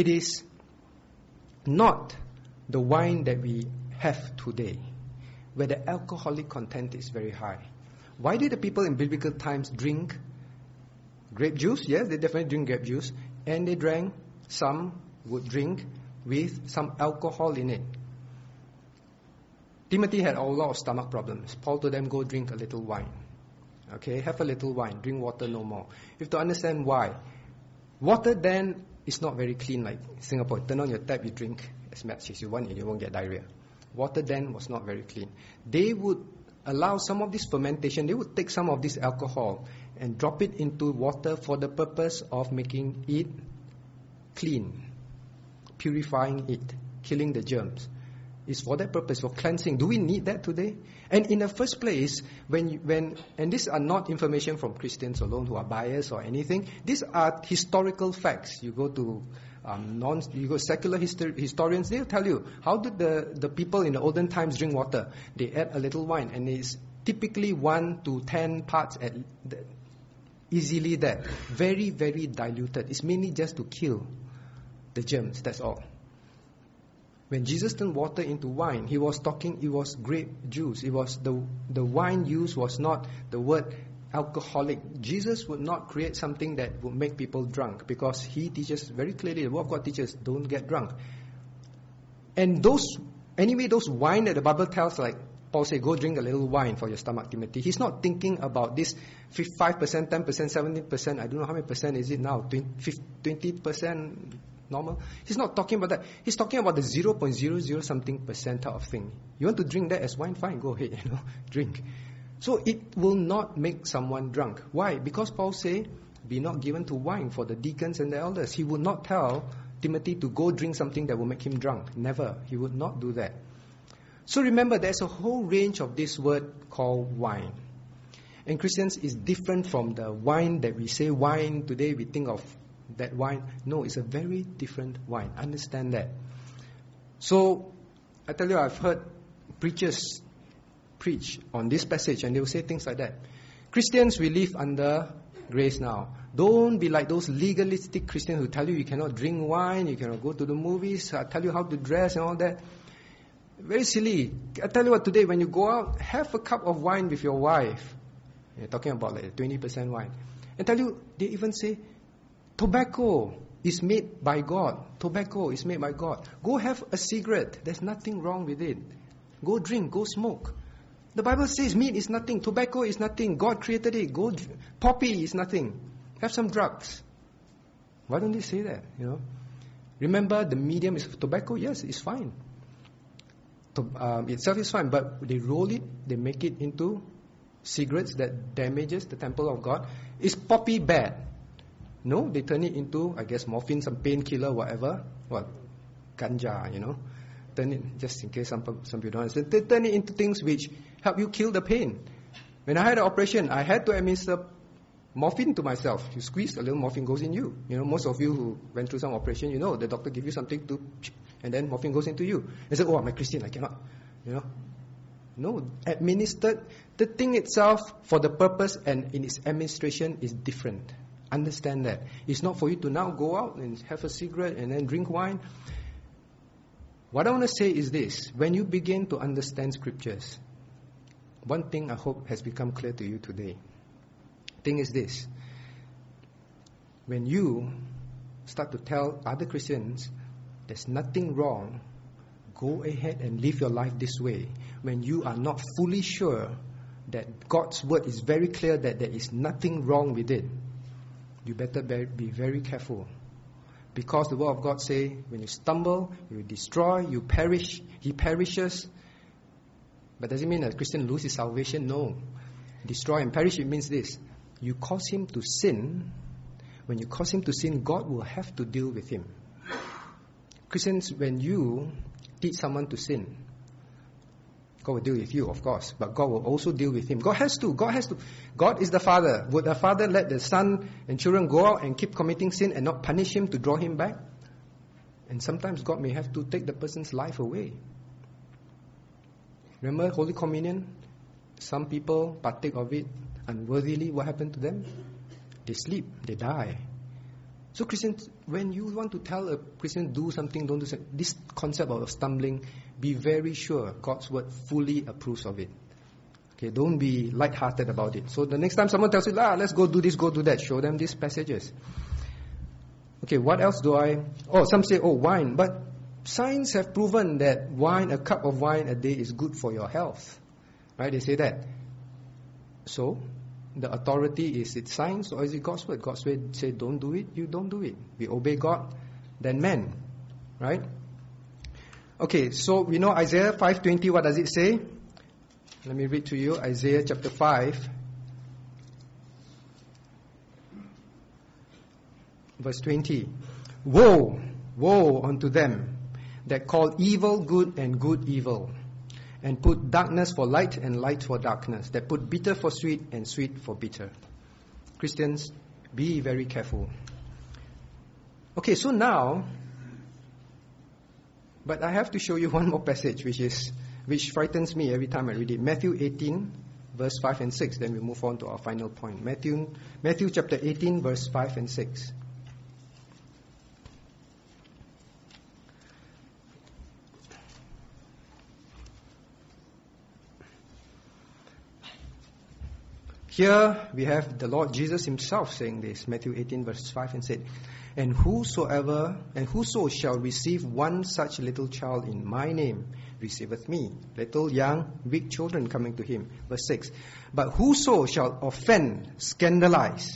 not the wine that we have today, where the alcoholic content is very high. Why did the people in biblical times drink grape juice? Yes, they definitely drink grape juice. And they drank, some would drink with some alcohol in it. Timothy had a lot of stomach problems. Paul told them, go drink a little wine. Okay, have a little wine. Drink water no more. You have to understand why. Water then is not very clean like Singapore. Turn on your tap, you drink as much as you want and you won't get diarrhea. Water then was not very clean. They would allow some of this fermentation. They would take some of this alcohol and drop it into water for the purpose of making it clean, purifying it, killing the germs. It's for that purpose, for cleansing. Do we need that today? And in the first place, and these are not information from Christians alone who are biased or anything. These are historical facts. You go to secular historians, they'll tell you, how did the people in the olden times drink water? They add a little wine, and it's typically 1 to 10 parts easily there. Very, very diluted. It's mainly just to kill the germs, that's all. When Jesus turned water into wine, it was grape juice. It was the wine used was not the word alcoholic. Jesus would not create something that would make people drunk, because he teaches very clearly, the Word of God teaches, don't get drunk. And those wine that the Bible tells, like Paul said, go drink a little wine for your stomach, Timothy. He's not thinking about this 5%, 10%, 17%, I don't know how many percent is it now, 20% normal. He's not talking about that. He's talking about the 0.00 something percent of thing. You want to drink that as wine? Fine, go ahead, drink. So it will not make someone drunk. Why? Because Paul said, be not given to wine for the deacons and the elders. He would not tell Timothy to go drink something that will make him drunk. Never. He would not do that. So remember, there's a whole range of this word called wine. And Christians is different from the wine that we say wine. Today we think of that wine. No, it's a very different wine. Understand that. So, I tell you, I've heard preachers preach on this passage, and they will say things like that. Christians, we live under grace now. Don't be like those legalistic Christians who tell you cannot drink wine, you cannot go to the movies, tell you how to dress and all that. Very silly. I tell you what, today when you go out, have a cup of wine with your wife. You're talking about like 20% wine. And tell you, they even say, tobacco is made by God. Tobacco is made by God. Go have a cigarette. There's nothing wrong with it. Go drink, go smoke. The Bible says meat is nothing, tobacco is nothing. God created it. Poppy is nothing. Have some drugs. Why don't they say that? Remember, the medium is tobacco. Yes, it's fine. Itself is fine, but they roll it, they make it into cigarettes that damages the temple of God. Is poppy bad? No, they turn it into, I guess, morphine, some painkiller, whatever. Ganja, Turn it, just in case some people don't understand. They turn it into things which help you kill the pain. When I had an operation, I had to administer morphine to myself. You squeeze, a little morphine goes in you. Most of you who went through some operation, the doctor gives you something to, and then morphine goes into you. And say, I'm a Christian, I cannot. No, administered. The thing itself, for the purpose and in its administration, is different. Understand that. It's not for you to now go out and have a cigarette and then drink wine. What I want to say is this. When you begin to understand scriptures, one thing I hope has become clear to you today. Thing is this. When you start to tell other Christians there's nothing wrong, go ahead and live your life this way. When you are not fully sure that God's word is very clear that there is nothing wrong with it, you better be very careful. Because the word of God says, when you stumble, you destroy, you perish, he perishes. But does it mean a Christian loses his salvation? No. Destroy and perish, it means this. You cause him to sin. When you cause him to sin, God will have to deal with him. Christians, when you teach someone to sin, God will deal with you, of course, but God will also deal with him. God has to. God is the Father. Would a father let the son and children go out and keep committing sin and not punish him to draw him back? And sometimes God may have to take the person's life away. Remember Holy Communion? Some people partake of it unworthily. What happened to them? They sleep, they die. So Christians, when you want to tell a Christian do something, don't do something, this concept of stumbling, be very sure God's word fully approves of it. Okay, don't be light-hearted about it. So the next time someone tells you, let's go do this, go do that, show them these passages. Okay, what else do I... some say, wine. But science have proven that a cup of wine a day is good for your health. Right, they say that. So, the authority, is it science or is it God's word? God's word say don't do it, you don't do it. We obey God, then men. Right? Okay, so we know Isaiah 5:20, what does it say? Let me read to you Isaiah chapter 5, verse 20. Woe, woe unto them that call evil good and good evil, and put darkness for light and light for darkness, that put bitter for sweet and sweet for bitter. Christians, be very careful. Okay, so now, but I have to show you one more passage which frightens me every time I read it. Matthew 18, verse 5 and 6. Then we move on to our final point. Matthew chapter 18, verse 5 and 6. Here we have the Lord Jesus himself saying this, Matthew 18 verse 5 and 6. And whoso shall receive one such little child in my name, receiveth me. Little young, weak children coming to him. Verse 6. But whoso shall scandalize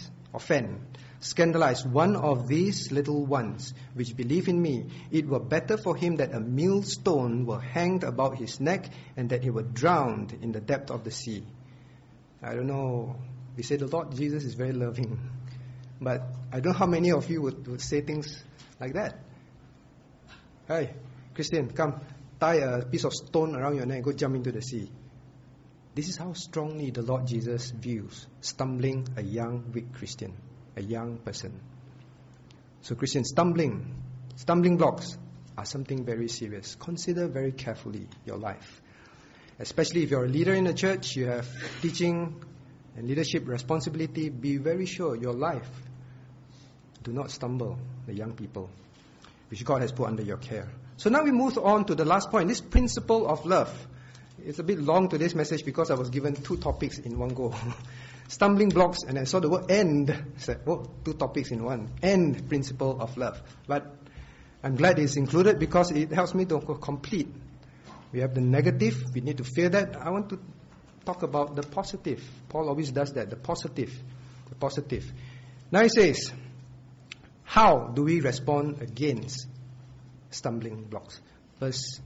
one of these little ones which believe in me, it were better for him that a millstone were hanged about his neck, and that he were drowned in the depth of the sea. I don't know. We say the Lord Jesus is very loving. But I don't know how many of you would say things like that. Hey, Christian, come, tie a piece of stone around your neck and go jump into the sea. This is how strongly the Lord Jesus views stumbling a young, weak Christian, a young person. So Christian, stumbling blocks are something very serious. Consider very carefully your life. Especially if you're a leader in the church, you have teaching and leadership responsibility, be very sure your life do not stumble the young people which God has put under your care. So now we move on to the last point, this principle of love. It's a bit long to this message because I was given 2 topics in one go. Stumbling blocks, and I saw the word end. I said, 2 topics in one. End principle of love. But I'm glad it's included because it helps me to complete. We have the negative, we need to fear that. I want to talk about the positive. Paul always does that, the positive. Now he says, how do we respond against stumbling blocks? Verse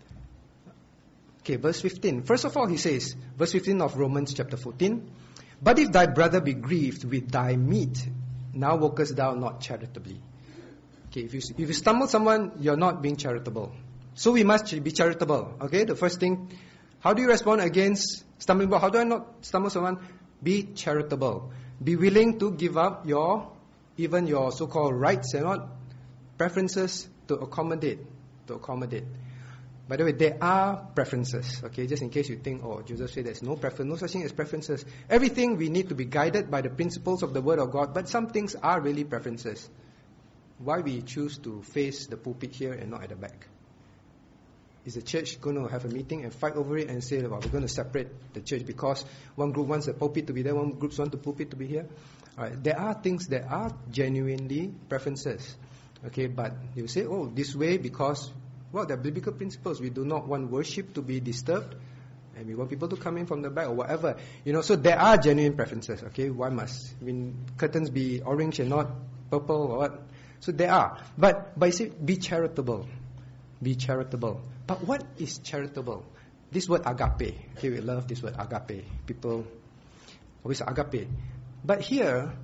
15. First of all, he says, verse 15 of Romans chapter 14, but if thy brother be grieved with thy meat, now walkest thou not charitably. Okay, if you stumble someone, you're not being charitable. So we must be charitable. Okay, the first thing, how do you respond against stumbling block? How do I not stumble someone? Be charitable. Be willing to give up even your so-called rights and what preferences to accommodate. By the way, there are preferences. Okay, just in case you think, Joseph said there's no preference, no such thing as preferences. Everything we need to be guided by the principles of the Word of God, but some things are really preferences. Why we choose to face the pulpit here and not at the back? Is the church going to have a meeting and fight over it and say, we're going to separate the church because one group wants the pulpit to be there, one group wants the pulpit to be here? All right, there are things that are genuinely preferences. Okay, but you say, this way because, there are biblical principles. We do not want worship to be disturbed, and we want people to come in from the back or whatever. So there are genuine preferences. Okay, why must curtains be orange and not purple or what? So there are. But you say, be charitable. Be charitable. But what is charitable? This word agape. Okay, we love this word agape. People always say agape. But here,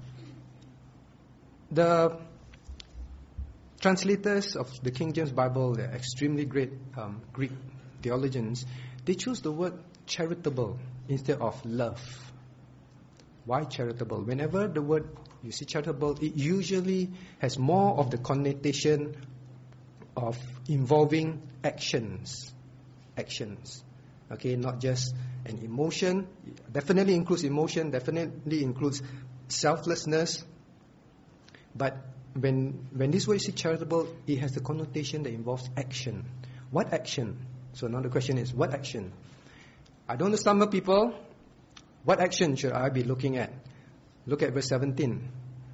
the translators of the King James Bible, they're extremely great Greek theologians, they choose the word charitable instead of love. Why charitable? Whenever the word you see charitable, it usually has more of the connotation of involving actions. Okay, not just an emotion. Definitely includes emotion, definitely includes selflessness. But when this word is charitable, it has the connotation that involves action. What action? So now the question is, what action? I don't want to stumble people. What action should I be looking at? Look at verse 17.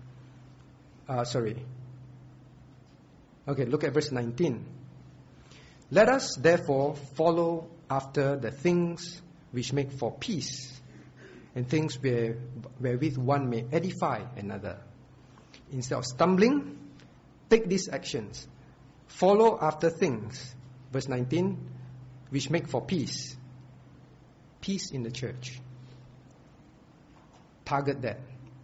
Okay, look at verse 19. Let us therefore follow after the things which make for peace, and things wherewith one may edify another. Instead of stumbling, take these actions. Follow after things, verse 19, which make for peace. peace in the church. Target that.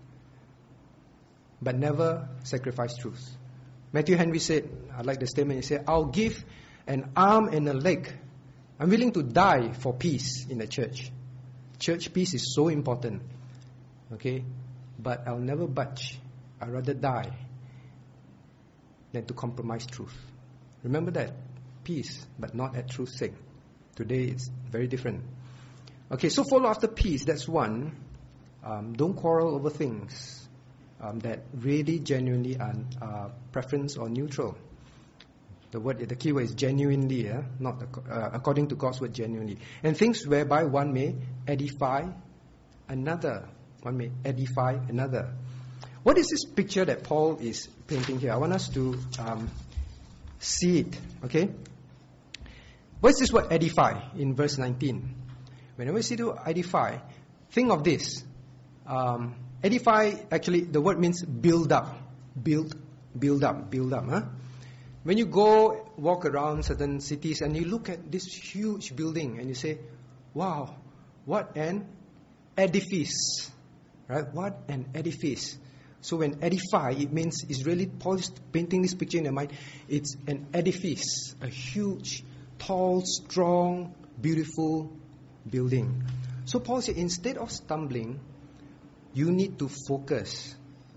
But never sacrifice truth. Matthew Henry said, I like the statement, he said, I'll give an arm and a leg. I'm willing to die for peace in the church. Church peace is so important. Okay? But I'll never budge. I'd rather die than to compromise truth. Remember that. Peace, but not at truth's sake. Today it's very different. Okay, so follow after peace, that's one. Don't quarrel over things that really genuinely are preference or neutral. The key word is genuinely, not according to God's word, genuinely. And things whereby one may edify another. One may edify another. What is this picture that Paul is painting here? I want us to see it. Okay? What is this word edify in verse 19? Whenever you see the word edify, think of this. Edify, actually, the word means build up. Build up. Huh? When you go walk around certain cities and you look at this huge building and you say, wow, what an edifice. Right? What an edifice. So when edify, it means, it's really, Paul is painting this picture in your mind. It's an edifice, a huge, tall, strong, beautiful building. So Paul said, instead of stumbling, you need to focus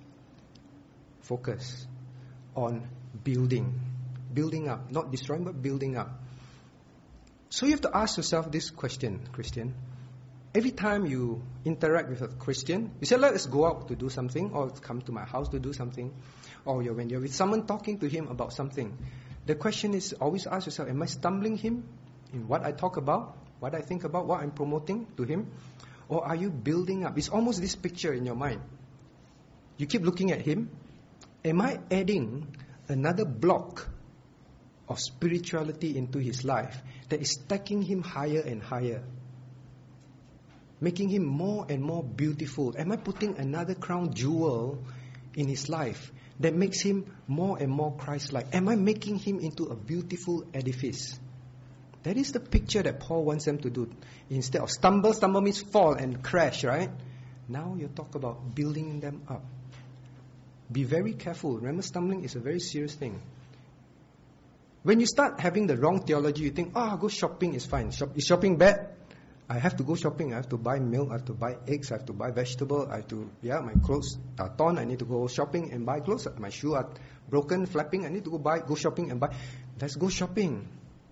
on building up, not destroying, but building up. So you have to ask yourself this question, Christian. Every time you interact with a Christian, you say, let's go out to do something, or come to my house to do something, or when you're with someone talking to him about something, the question is, always ask yourself, am I stumbling him in what I talk about, what I think about, what I'm promoting to him? Or are you building up? It's almost this picture in your mind. You keep looking at him. Am I adding another block of spirituality into his life that is stacking him higher and higher? Making him more and more beautiful? Am I putting another crown jewel in his life that makes him more and more Christ-like? Am I making him into a beautiful edifice? That is the picture that Paul wants them to do. Instead of stumble means fall and crash, right? Now you talk about building them up. Be very careful. Remember, stumbling is a very serious thing. When you start having the wrong theology, you think, go shopping is fine. Is shopping bad? I have to go shopping. I have to buy milk. I have to buy eggs. I have to buy vegetable. My clothes are torn. I need to go shopping and buy clothes. My shoes are broken, flapping. I need to go shopping and buy. Let's go shopping.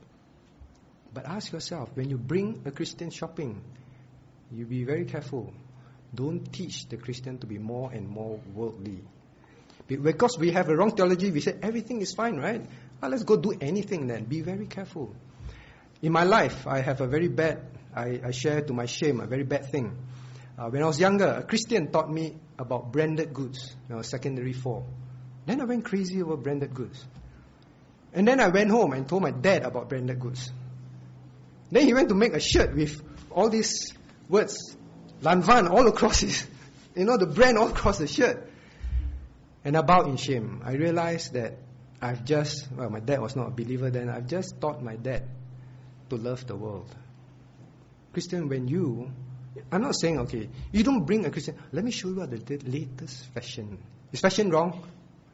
But ask yourself, when you bring a Christian shopping, you be very careful. Don't teach the Christian to be more and more worldly. Because we have a wrong theology, we say everything is fine, right? Let's go do anything then. Be very careful. In my life, I have a very bad, I share to my shame, a very bad thing. When I was younger, a Christian taught me about branded goods. When I was secondary 4. Then I went crazy over branded goods. And then I went home and told my dad about branded goods. Then he went to make a shirt with all these words, Lanvin, all across his, the brand all across the shirt. And I bowed in shame. I realized that my dad was not a believer then, I've just taught my dad to love the world. Christian, I'm not saying, okay, you don't bring a Christian, let me show you what the latest fashion. Is fashion wrong?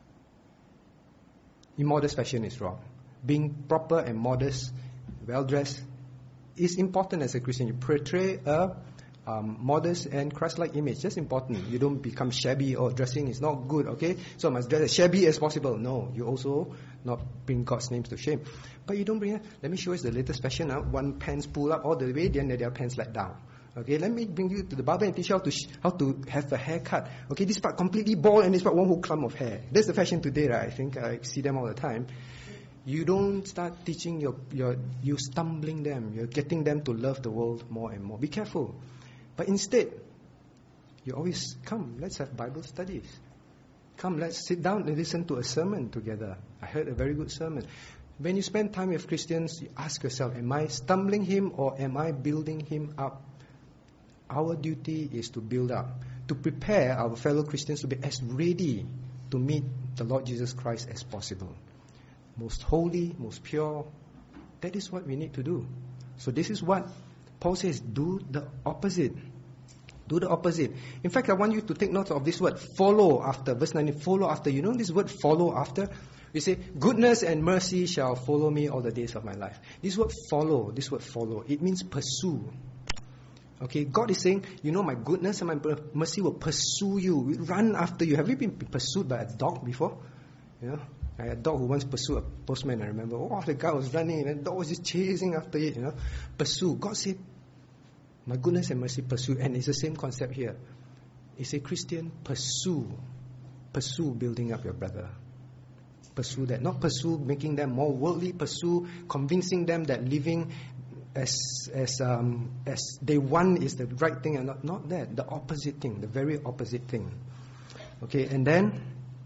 Immodest fashion is wrong. Being proper and modest, well-dressed, is important as a Christian. You portray a modest and Christ-like image. That's important. You don't become shabby or dressing is not good, okay? So I must dress as shabby as possible. No, you also not bring God's names to shame. But you don't bring let me show you the latest fashion. One pants pull up all the way, then the other pants let down. Okay, let me bring you to the barber and teach you how to have a haircut. Okay, this part completely bald and this part one whole clump of hair. That's the fashion today, right? I think I see them all the time. You don't start teaching you stumbling them. You're getting them to love the world more and more. Be careful. But instead, you always come, let's have Bible studies. Come, let's sit down and listen to a sermon together. I heard a very good sermon. When you spend time with Christians, you ask yourself, am I stumbling him or am I building him up? Our duty is to build up, to prepare our fellow Christians to be as ready to meet the Lord Jesus Christ as possible. Most holy, most pure. That is what we need to do. So this is what Paul says, do the opposite. Do the opposite. In fact, I want you to take note of this word, follow after. Verse 19, follow after. You know this word, follow after? We say, goodness and mercy shall follow me all the days of my life. This word follow, it means pursue. Okay, God is saying, you know, my goodness and my mercy will pursue you, will run after you. Have you been pursued by a dog before? You know, I had a dog who once pursued a postman, I remember. Oh, the guy was running and the dog was just chasing after it, you know. Pursue. God said, my goodness and mercy pursue. And it's the same concept here. He said, Christian, pursue building up your brother. Pursue that. Not pursue making them more worldly. Pursue convincing them that living as they want is the right thing, and not that. The opposite thing. The very opposite thing. Okay, and then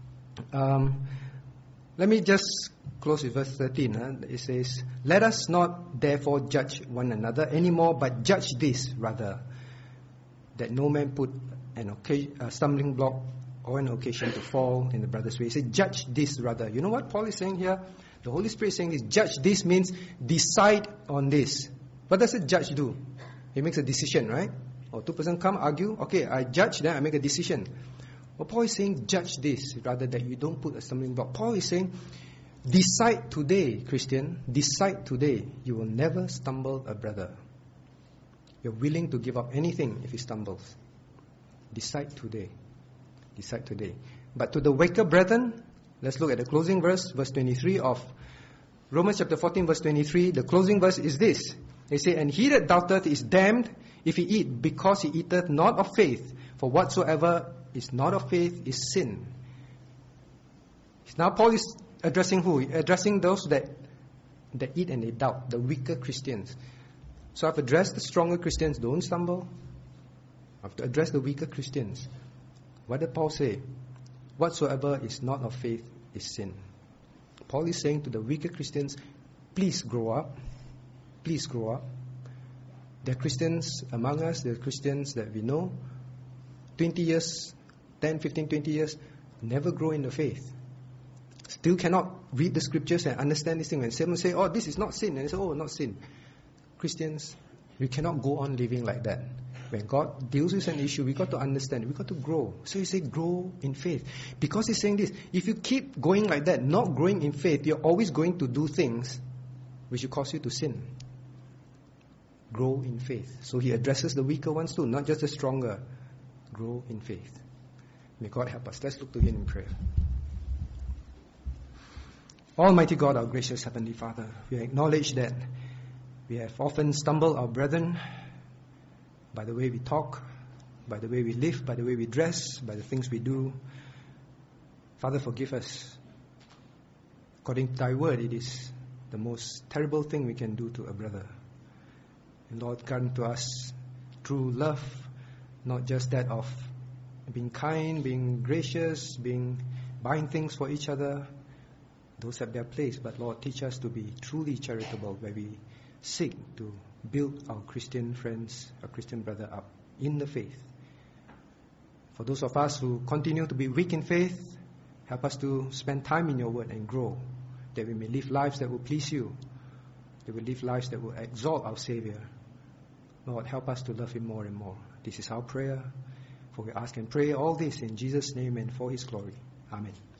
let me just close with verse 13. It says, let us not therefore judge one another anymore, but judge this rather, that no man put a stumbling block or an occasion to fall in the brother's way. He said, judge this rather. You know what Paul is saying here? The Holy Spirit is saying this. Judge this means decide on this. What does a judge do? He makes a decision, right? Or two persons come, argue. Okay, I judge, then I make a decision. Well, Paul is saying, judge this rather, that you don't put a stumbling block. Paul is saying, decide today, Christian, decide today. You will never stumble a brother. You're willing to give up anything if he stumbles. Decide today. Decide today. But to the weaker brethren, let's look at the closing verse 23 of Romans chapter 14, verse 23. The closing verse is this. They say, and he that doubteth is damned if he eat, because he eateth not of faith. For whatsoever is not of faith is sin. Now Paul is addressing who? Addressing those that eat and they doubt, the weaker Christians. So I've addressed the stronger Christians, don't stumble. I have to address the weaker Christians. What did Paul say? Whatsoever is not of faith is sin. Paul is saying to the weaker Christians, please grow up. Please grow up. There are Christians among us, there are Christians that we know, 20 years, 10, 15, 20 years, never grow in the faith. Still cannot read the scriptures and understand this thing. When someone say, oh, this is not sin, and they say, oh, not sin. Christians, we cannot go on living like that. When God deals with an issue, we got to understand, we got to grow. So he said, grow in faith. Because he's saying this, if you keep going like that, not growing in faith, you're always going to do things which will cause you to sin. Grow in faith. So he addresses the weaker ones too, not just the stronger. Grow in faith. May God help us. Let's look to him in prayer. Almighty God, our gracious Heavenly Father, we acknowledge that we have often stumbled our brethren by the way we talk, by the way we live, by the way we dress, by the things we do. Father, forgive us. According to thy word, it is the most terrible thing we can do to a brother. And Lord, grant to us true love, not just that of being kind, being gracious, buying things for each other. Those have their place, but Lord, teach us to be truly charitable, where we seek to build our Christian friends, our Christian brother up in the faith. For those of us who continue to be weak in faith, help us to spend time in your word and grow, that we may live lives that will please you, that we live lives that will exalt our Savior. Lord, help us to love him more and more. This is our prayer, for we ask and pray all this in Jesus' name and for his glory. Amen.